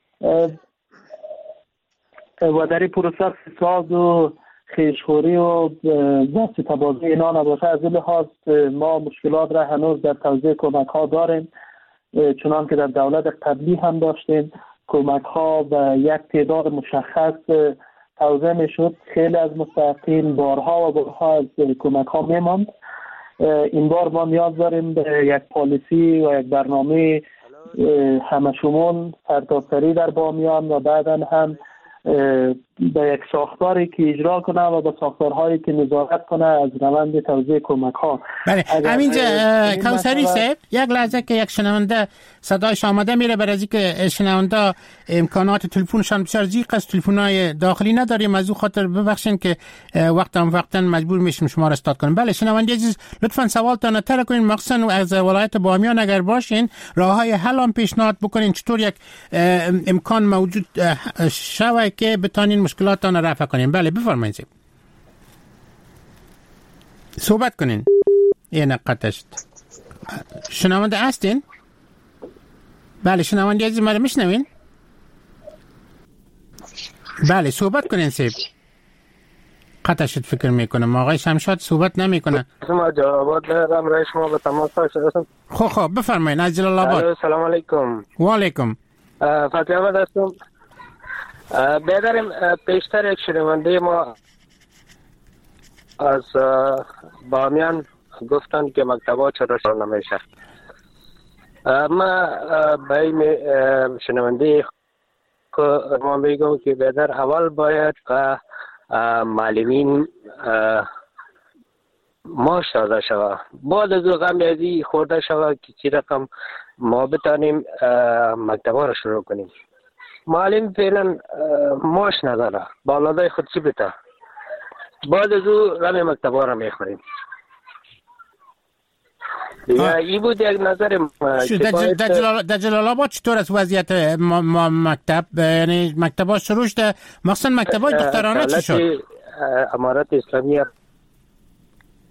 و در این پروسه فساد و خیشخوری و دست تبازی اینا نباشه. از این لحاظ ما مشکلات را هنوز در توزیع کمک ها داریم، چنان که در دولت قبلی هم داشتیم. کمک ها به یک تعداد مشخص توزیع می شد، خیلی از مستحقین بارها و بارها از کمک ها می ماند. این بار ما نیاز داریم به یک پالیسی و یک برنامه همه شمول سرتاسری در بامیان و بعداً هم به یک ساختاری که اجرا کنه و به ساختارهایی که نظارت کنه از روند توزیع کمک ها. بله همینجا کوثری صاحب یک لحظه که یک شنونده صدایش آمده میره، برای اینکه شنونده امکانات تلفنشان بسیار ضیق است، تلفن‌های داخلی نداریم، از اون خاطر ببخشید که وقتا وقتا مجبور میشیم شما را استاد کنیم. بله شنونده عزیز لطفاً سوالتان طرح کنین، مخصوصا از ولایت بامیان اگر باشین راههای حل هم پیشنهاد بکنین چطور یک امکان موجود شوه که بتانین مشکلاتتان رفع کنین. بله بفرمایید صحبت کنین. این قطعشت شنونده هستین؟ بله شنونده عزیز مرا میشنوین؟ بله صحبت کنین سیب. قطعشت فکر میکنم آقای شمشاد صحبت نمیکنه. شما جوابات دارم رای شما به تماس هستم. خب خب بفرمایید. از جلال آباد. سلام علیکم. و علیکم. فاطمه آباد هستم. بیادرم پیشتر یک شنونده ما از بامیان گفتن که مکتبا چرا شروع نمیشه. ما به این شنونده ما میگم که بیادر اول باید که معلمین معاش داده شود، بعد از رقم ازی خورده شود که چی رقم ما بتانیم مکتبا را شروع کنیم. معلم فعلا معاش نداره، با اولادای خود چی بتا، بعد از او رم مکتبا را میخوریم. این بود یک نظر در جلال آباد چطور است وضعیت مکتب؟ یعنی مکتبا شروع شده، مخصوصا مکتبای دخترانه چی شد؟ امارت اسلامی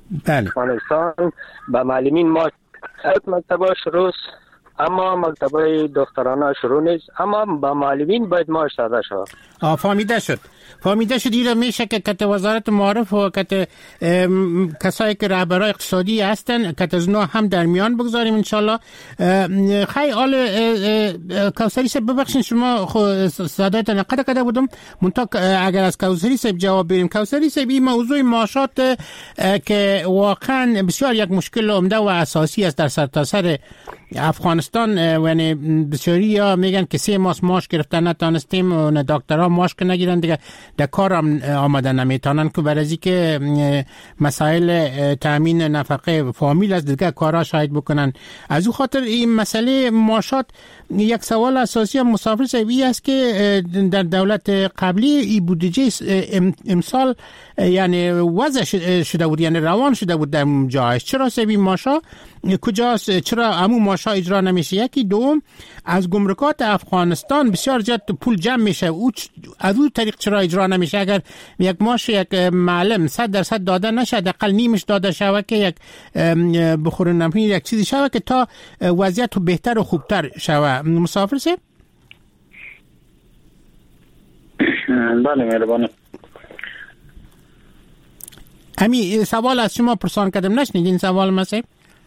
بله افغانستان به معلمین ما مکتبا شروع اما مکتبای دخترانه شروع نیست، اما به معلمین باید معاش داده شود. آ فهمیده شد فهمیده شد دیره میشه که کت وزارت معارف و کت کسایی که رهبرای اقتصادی هستن کت از نو هم در میان بگذاریم انشالله. خیلی حال کوثری صاحب ببخشید شما صدایتان قد قد بودم منطق اگر از کوثری صاحب جواب بریم. کوثری صاحب این موضوع معاشات که واقعا بسیار یک مشکل عمده و اساسی است در سرتاسر افغانستان، یعنی بسیاری ها میگن که سه ماه معاش گرفتن نتونستیم و نه دکترها معاش که نگیرن دیگه در کار هم آمده نمیتونن که برای اینکه مسائل تامین نفقه فامیل از دیگه کارا شاید بکنن. از او خاطر این مسئله معاشات یک سوال اساسی مسافر صاحبی است که در دولت قبلی این بودجه امسال یعنی وضع شده بود، یعنی روان شده بود در جایش. چرا سبی ماشا کجاست؟ چرا همون ماشا اجرا نمیشه؟ یکی دوم از گمرکات افغانستان بسیار زیاد پول جمع میشه، او از اون طریق چرا اجرا نمیشه؟ اگر یک ماش یک معلم صد درصد داده نشه حداقل نیمش داده شود که یک بخور نمپین یک چیزی شود که تا وضعیت بهتر و خوبتر شود. مسافر صاحب بله مهربانی. امی سوال از شما پرسان کردم نشنید این سوال مسیب؟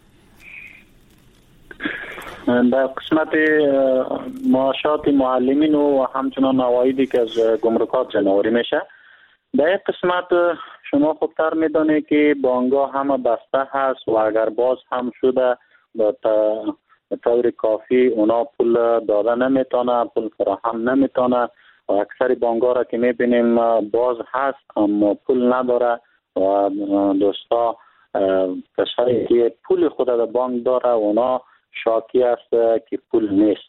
در قسمت معاشات معلمین و همچنان عوایدی که از گمرکات جمع‌آوری میشه، در این قسمت شما خوبتر میدانید که بانک‌ها همه بسته هست و اگر باز هم شده به طور کافی اونا پول داده نمیتونه، پول فراهم نمیتونه و اکثر بانک‌ها را که میبینیم باز هست اما پول نداره و دوستا کسایی که پول خود در بانک داره اونا شاکی است که پول نیست.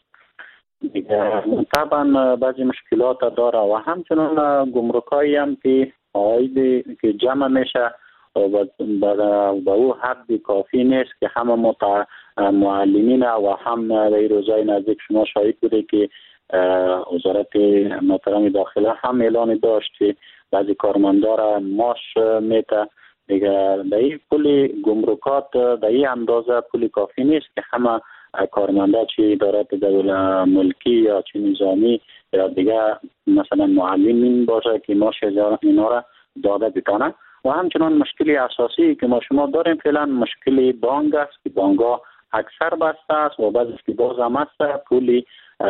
طبعا بعضی مشکلات داره و همچنان گمرکایی هم که عایدی که جمع میشه و به او حد کافی نیست که همه متع... معلمین و هم در روزای نزدیک شما شاهد بوده که وزارت محترم داخله هم اعلان داشت که بعضی کارمندار معاش میته دیگه. در این پول گمرکات در این اندازه پول کافی نیست که همه کارمندا چه ادارات دولت ملکی یا چه نظامی یا دیگه مثلا معلمین باشه که معاش اینا را داده بتانه. و همچنان مشکلی اساسی که ما شما داریم فعلا مشکلی بانک است که بانک‌ها اکثر بسته است و بعضی که باز هم است پولی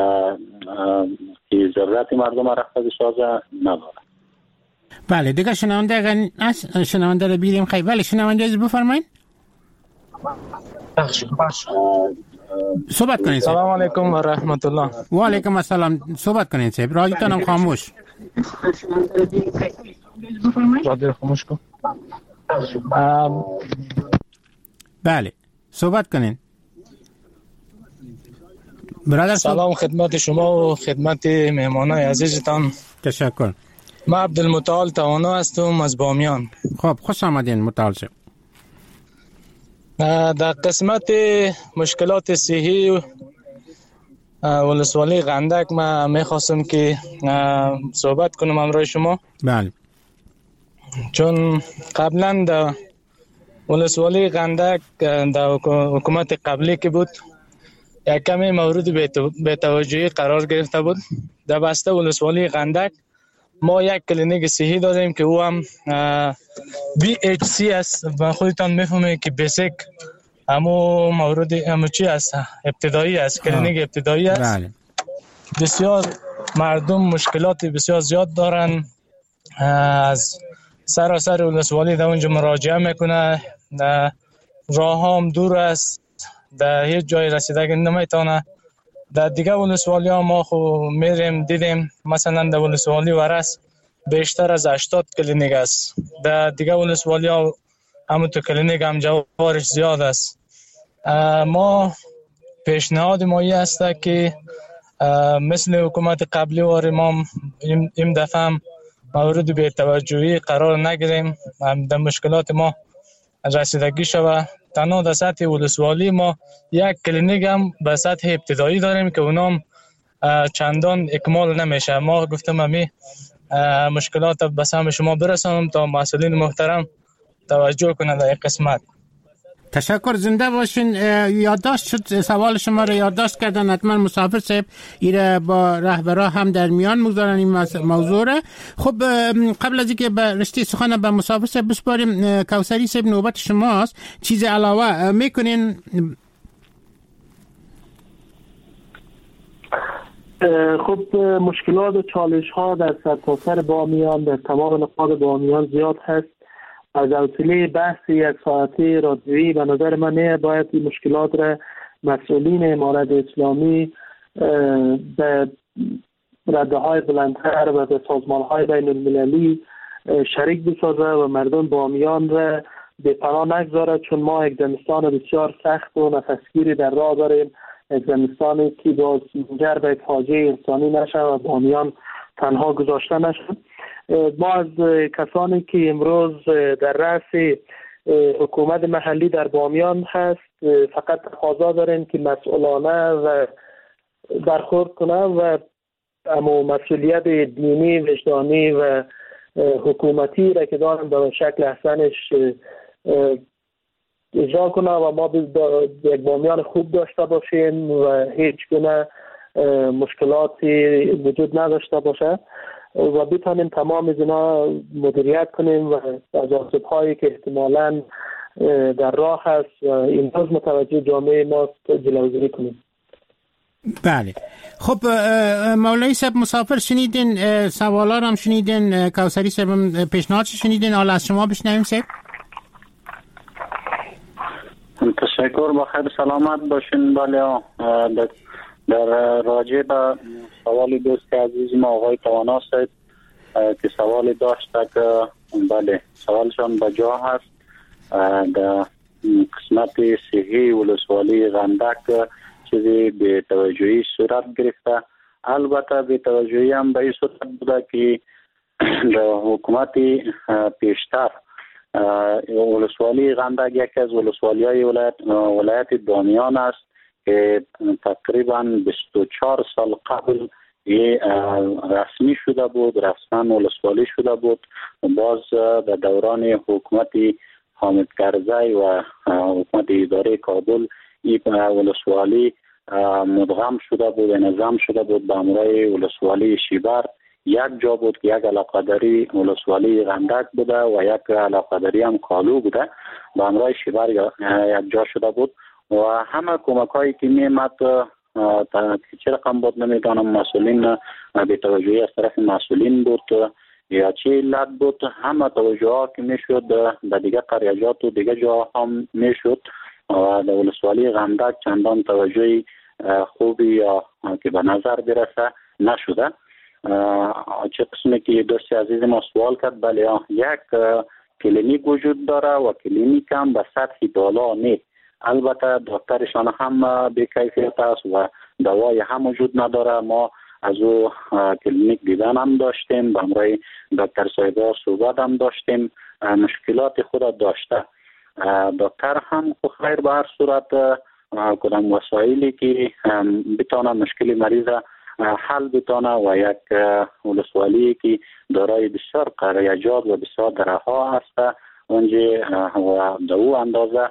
که ضرورت مردم را رفته بسازه نداره. بله دیگه شنونده اگر از شنونده رو بیریم خیلی. بله شنونده از بفرمایید. بخش بخش صحبت کنید. سلام علیکم و رحمت الله. و علیکم السلام. صحبت کنید صاحب. رادیوتون هم خاموش. رادیو خاموش کن. بله صحبت کنید. برادر سلام خدمت شما و خدمت مهمانای عزیزتان. تشکر. من عبدالمتعال توانا هستم از بامیان. خب خوش آمدین متعال صاحب. در قسمت مشکلات صحی ولسوالی غندک من میخواستم که صحبت کنم همراه شما. بله. چون قبلا در ولسوالی غندک در حکومت قبلی که بود یک کمی مورد به توجهی قرار گرفته بود. در بسته ولسوالی غندک ما یک کلینیک صحی داریم که او هم بی اچ سی است و خودتان میفهمید که بیسیک همو مورد همو چی است، ابتدایی است، کلینیک ابتدایی است. بله. بسیار مردم مشکلات بسیار زیاد دارن، از سراسر ولسوالی در اونجا مراجعه میکنه، راه هم دور است، در هیچ جای رسیدگی نمیتونه. در دیگه ولسوالی ها ما خو میریم دیدیم مثلا در ولسوالی ورس بیشتر از هشتاد کلینیک است. در دیگه ولسوالی ها همون تو کلینیک هم جوارش زیاد است. ما پیشنهاد مایی است که مثل حکومت قبلی وار ما این دفعه هم مورد به توجهی قرار نگیریم، در مشکلات ما رسیدگی شود. تنها در سطح ولسوالی ما یک کلینیک هم به سطح ابتدایی داریم که اونام چندان اکمال نمیشه. ما گفتم امی مشکلات به سهم شما برسانم تا مسئولین محترم توجه کنه در این قسمت. تشکر، زنده باشین. یادداشت شد، سوال شما رو یادداشت کردن. حتما مسافر صاحب ایره با رهبرا هم در میان میگذارن این موضوع را. خب قبل از اینکه به رشته سخن به مسافر صاحب بسپاریم، کوثری صاحب نوبت شماست. چیز علاوه میکنین؟ خب مشکلات و چالش ها در سرتاسر بامیان، در تمام نقاط بامیان زیاد هست. از حوصله بحث یک ساعته رادیویی به نظر من نه، باید این مشکلات را مسئولین امارت اسلامی به رده های بلندتر و به سازمان های بین المللی شریک بسازه و مردم بامیان را به پناه نگذاره، چون ما یک زمستان بسیار سخت و نفسگیری در راه داریم. یک زمستانی که باز منجر به فاجعه انسانی نشه و بامیان تنها گذاشته نشه. ما از کسانی که امروز در رأس حکومت محلی در بامیان هست فقط تقاضا داریم که مسئولانه و برخورد کنه و اما مسئولیت دینی، وجدانی و حکومتی را که دارن به شکل احسنش اجرا کنه و ما یک بامیان خوب داشته باشیم و هیچ گونه مشکلاتی وجود نداشته باشه و بتانیم تمام از اینا مدیریت کنیم و از آسیب‌هایی که احتمالاً در راه هست این روز متوجه جامعه ما جلوگیری کنیم. بله. خب مولوی صاحب مسافر شنیدین، سوالا هم شنیدین، کوثری صاحب پیشنهاد شنیدین، حالا از شما بشنویم صاحب. تشکر، بخیر سلامت باشین. بله، در, در راجع به سوال دوست عزیز ما آقای توانا صاحب که سوال داشت که بله سوالشان بجا هست. در قسمت صحی ولسوالی غندک چیزی به توجهی صورت گرفته. البته به توجهی هم به این صورت بوده که در حکومت پیشتر ولسوالی غندک یکی از ولسوالی های ولایت, ولایت بامیان است که تقریبا بیست و چهار سال قبل رسمی شده بود، رسما ولسوالی شده بود. باز در دوران حکومت حامد کرزی و حکومت اداره کابل این ولسوالی مدغم شده بود، نظام شده بود به امرای ولسوالی شیبر. یک جا بود که یک علاقه‌داری ولسوالی غندک بوده و یک علاقه‌داری هم کالو بوده، به امرای شیبر یک جا شده بود و همه کمک‌هایی که می‌آمد چه رقم بود نمیدانم، مسئولین به توجهی از طرف مسئولین بود یا چه علت بود، همه توجه ها که میشد در دیگه قریجات و دیگه جا هم میشد و در ولسوالی غندک چندان توجهی خوبی یا که به نظر برسه نشده. چه قسمی که دوست عزیز ما سوال کرد، بله یک کلینیک وجود داره و کلینیک هم به سطح بالا نیست. البته دکترشان هم به کیفیت است و دوای هم وجود نداره. ما از او کلینیک دیدن هم داشتیم، به امرای دکتر صاحبا صحبت هم داشتیم، مشکلات خود داشته. دکتر هم خیر به هر صورت کدام وسایلی که بتانه مشکل مریض حل بتانه و یک ولسوالی که دارای بسیار قریجات و بسیار درها است اونجا و در او اندازه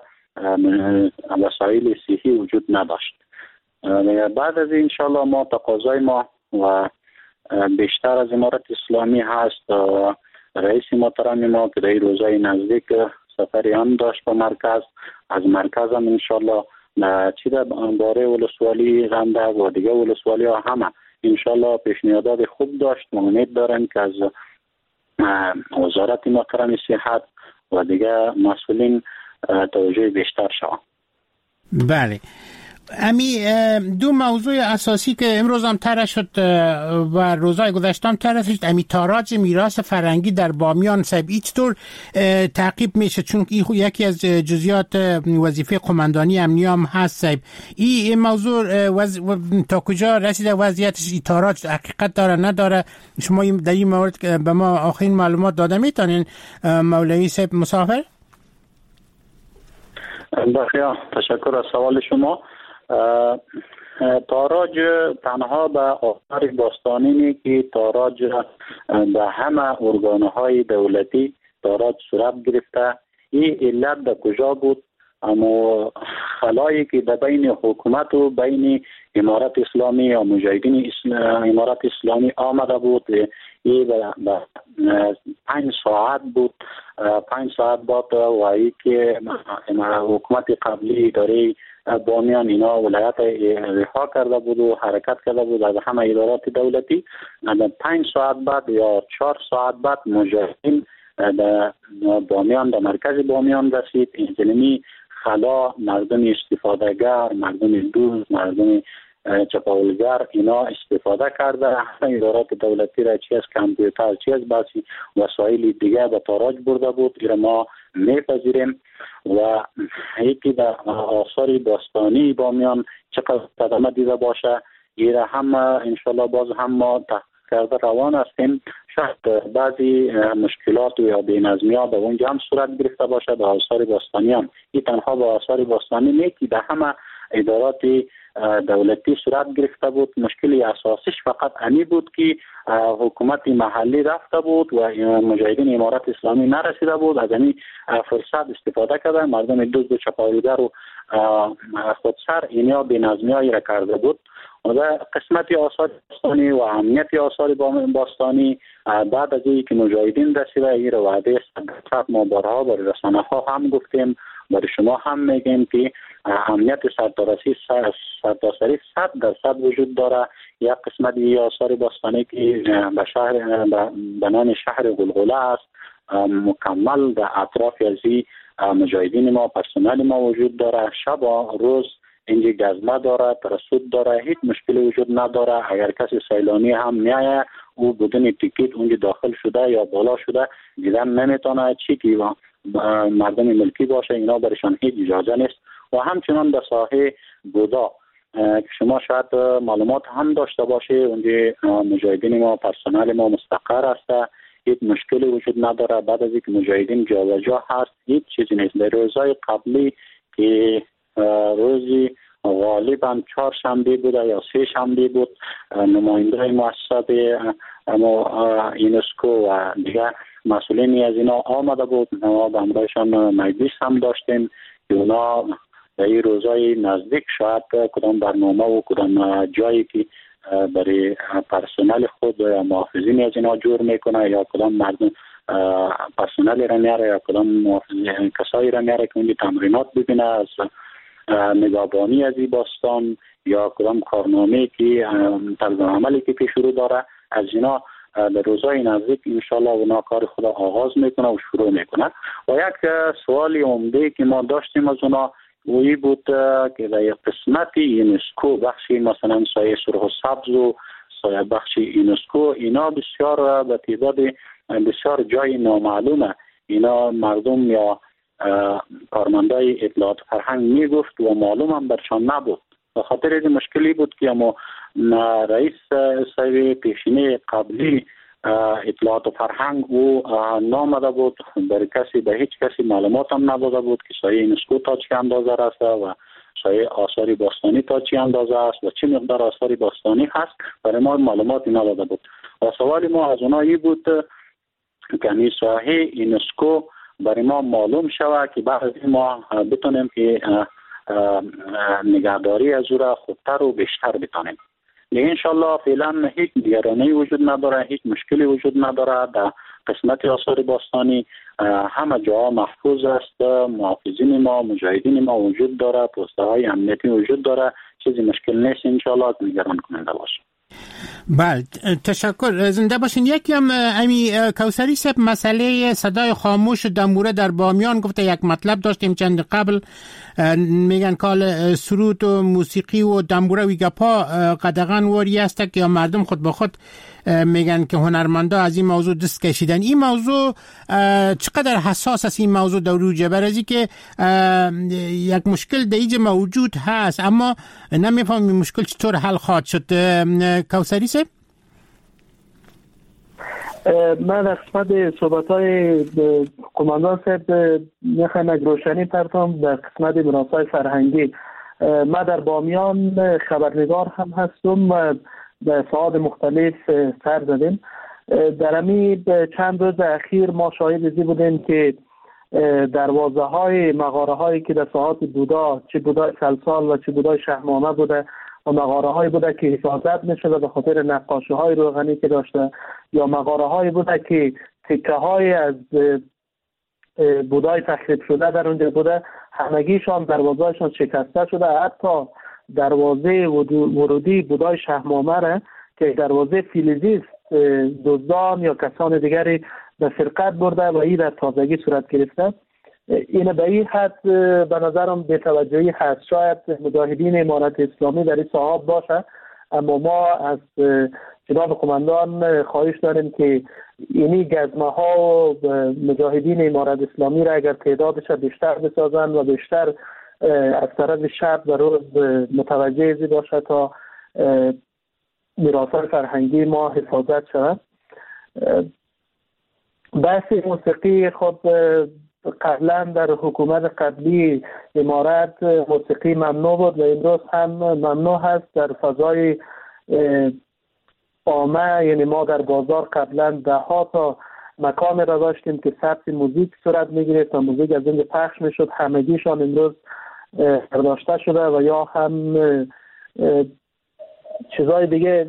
وسایل صحی وجود نداشت. بعد از این انشاءالله ما تقاضای ما و بیشتر از امارت اسلامی هست. رئیس محترم ما که در روزهای نزدیک سفری هم داشت به مرکز، از مرکز هم انشاءالله چی در باره ولسوالی غندک و دیگه ولسوالی ها همه انشاءالله پیشنهادات خوب داشت. ما امید دارم که از وزارت محترم صحت و دیگه مسئولین توجه بیشتر شود. بله. امی دو موضوع اساسی که امروز هم طرح شد و روزهای گذشته هم طرح شد، امی تاراج میراث فرهنگی در بامیان صاحب چطور تعقیب میشه؟ چون این یکی از جزئیات وظیفه قماندانی امنیه هم هست صاحب. این موضوع وز... تا کجا رسیده وضعیتش؟ این تاراج حقیقت داره نداره؟ شما در این مورد به ما آخرین معلومات داده میتونین مولوی صاحب مسافر؟ بخیر، تشکر از سوال شما. تاراج تنها به آثار باستانی نی که تاراج به همه ارگانهای دولتی تاراج صورت گرفته. این علت در کجا بود؟ اما خلایی که در بین حکومت و بین امارت اسلامی یا مجاهدین امارت اسلامی آمده بود، این به پنج ساعت بود. پنج ساعت بعد و ای که حکومت قبلی اداره بامیان اینا ولایت رها کرده بود و حرکت کرده بود از همه ادارات دولتی. پنج ساعت بعد یا چهار ساعت بعد مجاهدین در بامیان در مرکز بامیان رسید. اینجنمی خلا مردم استفادهگر، مردم دوز، مردم چپاولگر اینا استفاده کرده همه ادارات دولتی را چی از کامپیوتر چی از بسی وسایل دیگه به تاراج برده بود. ایره ما میپذیریم و یکی در آثار باستانی بامیان چقدر قدمه دیده باشه ایره هم انشالله باز هم ما تحقیق کرده روان هستیم. شاید بعضی مشکلات و یا بی‌نظمی ها به اونجا هم صورت گرفته باشه به آثار باستانی هم. این تنها به آثار باستانی نه که به همه ادارات دولتی صورت گرفته بود. مشکلی اساسیش فقط امی بود که حکومت محلی رفته بود و مجاهدین امارت اسلامی نرسیده بود. از این فرصت استفاده کرده مردم دزد و چپاولگر و خودسر اینا بی‌نظمی هایی را کرده بود. و قسمت آثار باستانی و اهمیت آثار باستانی بعد از اینکه مجاهدین رسیده این رو وعده صد ما بارها برای رسانه ها هم گفتیم، برای شما هم میگیم که اهمیت سرتاسری سرتاسری صد درصد وجود داره. یک قسمت آثار باستانی که به شهر به نام شهر غلغله است مکمل در اطراف از مجاهدین ما پرسنل ما وجود داره. شب و روز اینجا گزمه داره، ترسود داره، هیچ مشکلی وجود نداره. اگر کسی سیلانی هم میایه او بدون تیکیت اونجا داخل شده یا بالا شده دیدن نمیتونه چی که مردم ملکی باشه اینا برشان هیچ اجازه نیست. و همچنان به ساحه بودا که شما شاید معلومات هم داشته باشه اونجا مجاهدین ما پرسنل ما مستقر هسته، هیچ مشکلی وجود نداره. بعد از اینکه مجاهدین جا و جا هست هیچ چیزی نیست. در روزهای قبلی که روزی غالبا چهار شنبه بوده یا سه شنبه بود نماینده مؤسسات یونسکو و دیگه مسئولینی از اینا آمده بود. ما به همراهشان مجلس هم داشتیم که اونا در این روزهای نزدیک شاید کدام برنامه و کدام جایی که برای پرسنل خود یا محافظین از اینا جور میکنه یا کدام مردم پرسنلی را میاره یا کدام محافظین کسایی را میاره که اونجا تمرینات ببینه از نگهبانی از این باستان یا کدام کارنامه که طرز عملی که پیش رو داره از اینا در روزهای نزدیک انشالله اونا کار خود آغاز میکنه و شروع میکنه. و یک سوالی عمده که ما داشتیم از اونا وی بود که در یک قسمت یونسکو بخشی مثلا سایه سرخ و سبز و سایه بخش یونسکو اینا بسیار به تعداد بسیار جای نامعلومه. اینا مردم یا کارمندای اطلاعات فرهنگ میگفت و معلوم هم برشان نبود. به خاطر این مشکلی بود که اما رئیس سایه پیشینه قبلی اطلاعات فرهنگ او نامده بود برای کسی به هیچ کسی معلومات هم نداده بود که سایه یونسکو تا چه اندازه رسته و سایه آثار باستانی تا چه اندازه است و چه مقدار آثار باستانی هست برای ما معلوماتی نداده بود. و سوال ما از اونها این بود که این سایه یونسکو برای ما معلوم شود که بعد ما بتونیم که نگهداری از او را خوبتر و بیشتر بتونیم. لیکن انشالله فعلا هیچ نگرانی وجود نداره، هیچ مشکلی وجود نداره. در قسمت آثار باستانی همه جا محفوظ است. محافظین ما مجاهدین ما وجود داره، پوسته های امنیتی وجود داره، چیزی مشکل نیست. انشالله نگران کننده باشه. بله تشکر. زنده باشین. یکی هم امی کوثری صاحب مسئله صدای خاموش دنبوره در بامیان گفته یک مطلب داشتیم چند قبل میگن کال سرود و موسیقی و دنبوره و گپا قدغن واری است که مردم خود به خود میگن که هنرمندا از این موضوع دست کشیدن. این موضوع چقدر حساس است این موضوع در روجه برازی که یک مشکل در اینجا موجود هست اما نمیفهم این مشکل چطور حل خواهد شد. کوثری صاحب من در قسمت صحبت های قماندان صاحب میخوایم یک روشنی پرتم در قسمت مناسای فرهنگی. ما در بامیان خبرنگار هم هستم و به ساعات مختلف سر زدیم. در امی چند روز اخیر ما شاهد ازی بودیم که دروازه های مغاره هایی که در ساحات بودا، چه بودای سلسال و چه بودای شهمامه بوده و مغاره های بوده که حفاظت میشده به خاطر نقاشی های روغنی که داشته، یا مغاره های بوده که تکه های از بودای تخریب شده در اونجا بوده، همگیشان دروازه‌شان شکسته شده. حتی دروازه ورودی بودای شهمامه را که دروازه فلزی دزدان یا کسان دیگری به سرقت برده و این در تازگی صورت گرفته. این به این حد به نظرم بی‌توجهی هست. شاید مجاهدین امارت اسلامی در این صاحب باشه، اما ما از جناب قماندان خواهش داریم که اینی گزمه ها و مجاهدین امارت اسلامی را اگر تعدادش بیشتر بسازن و بیشتر از طرف شب و روز متوجه ازی باشه تا میراث فرهنگی ما حفاظت شود. بحث موسیقی خود قبلا در حکومت قبلی امارت موسیقی ممنوع بود و امروز هم ممنوع هست در فضای عامه. یعنی ما در بازار قبلا ده ها تا مکان را داشتیم که ثبت موزیک صورت میگرفت و موزیک از اینجا پخش میشد، همگیشان امروز برداشته شده و یا هم چیزای دیگه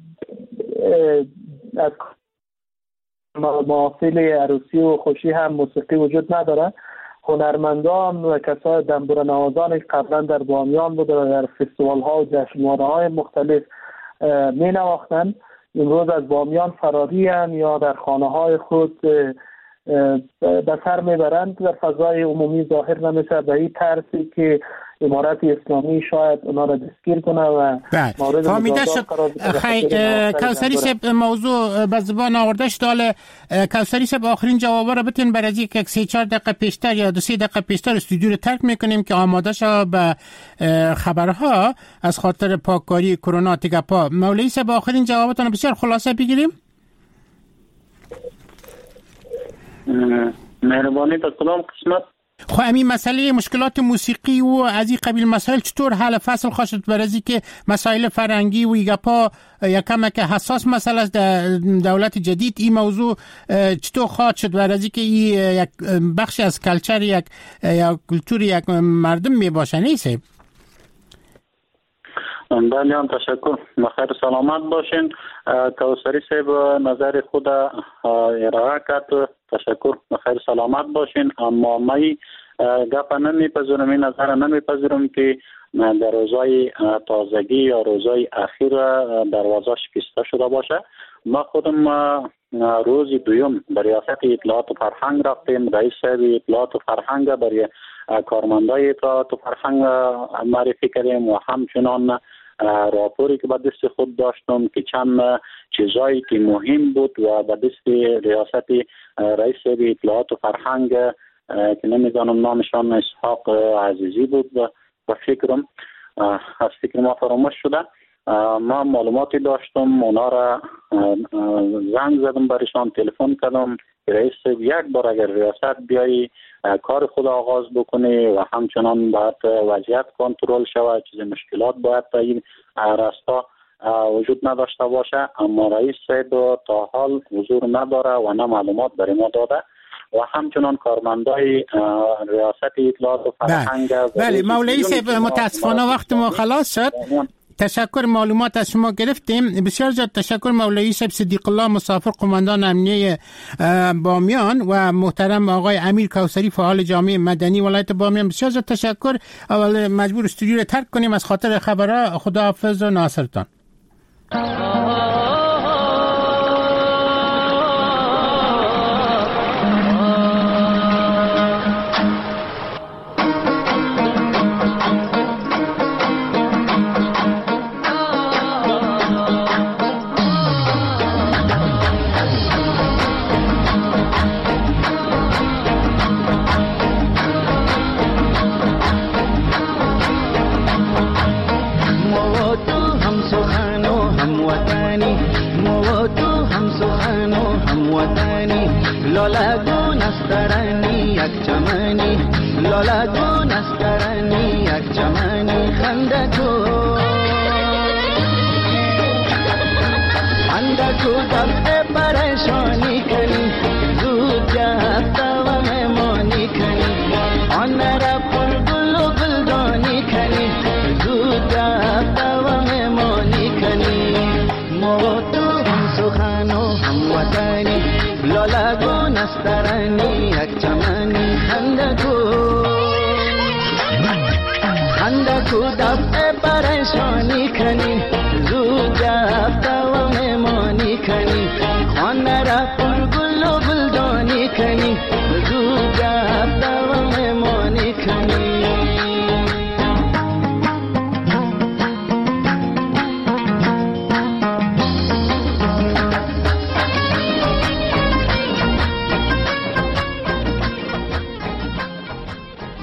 از محافل عروسی و خوشی هم موسیقی وجود نداره. هنرمندان و کسای دنبور نوازان قبلا در بامیان بوده و در فستیوال ها و جشنواره های مختلف می نواختن، امروز از بامیان فراری هستند یا در خانه های خود به سر میبرند، در فضای عمومی ظاهر نمیشه. به این ترسی که امارت اسلامی شاید اونا را دستگیر کنه و مورد مجازات قرار بده. کوثری صاحب موضوع به زبان آورده شد. حالا کوثری صاحب آخرین جوابا را بتین بر از یک سه چهار دقیقه پیشتر یا دو سه دقیقه پیشتر استودیو رو ترک میکنیم که آماده شد به خبرها از خاطر پاککاری کرونا تگپا. مولوی صاحب آخرین جوابتون بسیار خلاصه بگیریم. مهربانی تا کدام قسمت؟ خب همین مسئله مشکلات موسیقی و از این قبیل مسائل چطور حل فصل خواهد برازی که مسائل فرهنگی و یگپا یکم که حساس مسئله است در دولت جدید، این موضوع چطور خواهد شد برازی که این یک بخش از کلچر یک یا کلتور یک مردم می باشه نیست؟ بله تشکر، بخیر سلامت باشین. کوثری صاحب نظر خود ارائه کرد، تشکر، بخیر سلامت باشین. اما من گپ نمیپذیرم، این نظر نمیپذیرم که در روزای تازگی یا روزای اخیر دروازه شکسته شده باشه. ما خودم روز دوم در ریاست اطلاعات و فرهنگ رفتیم، رئیس صاحب اطلاعات و فرهنگ برای کارمندای اطلاعات و فرهنگ معرفی کردیم و همچنان راپوری که به دست خود داشتم که چند چیزایی که مهم بود و به دست ریاست رئیس اطلاعات و فرهنگ که نمیدانم نامشان اسحاق عزیزی بود و فکرم از فکر ما فراموش شده. ما معلوماتی داشتم، اونا را زنگ زدم برشان، تلفن کردم که رئیس یک بار اگر ریاست بیایی کار خود آغاز بکنه و همچنان باید وضعیت کنترل شود، چیز مشکلات باید تا این راستا وجود نداشته باشه. اما رئیس صاحب تا حال حضور نداره و نه معلومات برای ما داده و همچنان کارمندای ریاست اطلاعات و فرهنگ. بله مولوی صاحب متاسفانه وقت ما خلاص شد. تشکر، معلومات از شما گرفتیم. بسیار زیاد تشکر مولوی صاحب صدیق الله مسافر قماندان امنیه بامیان و محترم آقای امیر کوثری فعال جامعه مدنی ولایت بامیان. بسیار زیاد تشکر. اول مجبور استودیو رو ترک کنیم از خاطر خبرها. خداحافظ و ناصرتان. لالگو نسترانی یک چمنی، لالگو نسترانی یک چمنی، خندکو خندکو دفت پریشانی کنی، زود جهت و ممانی کنی. کو دفع پریشانی کنی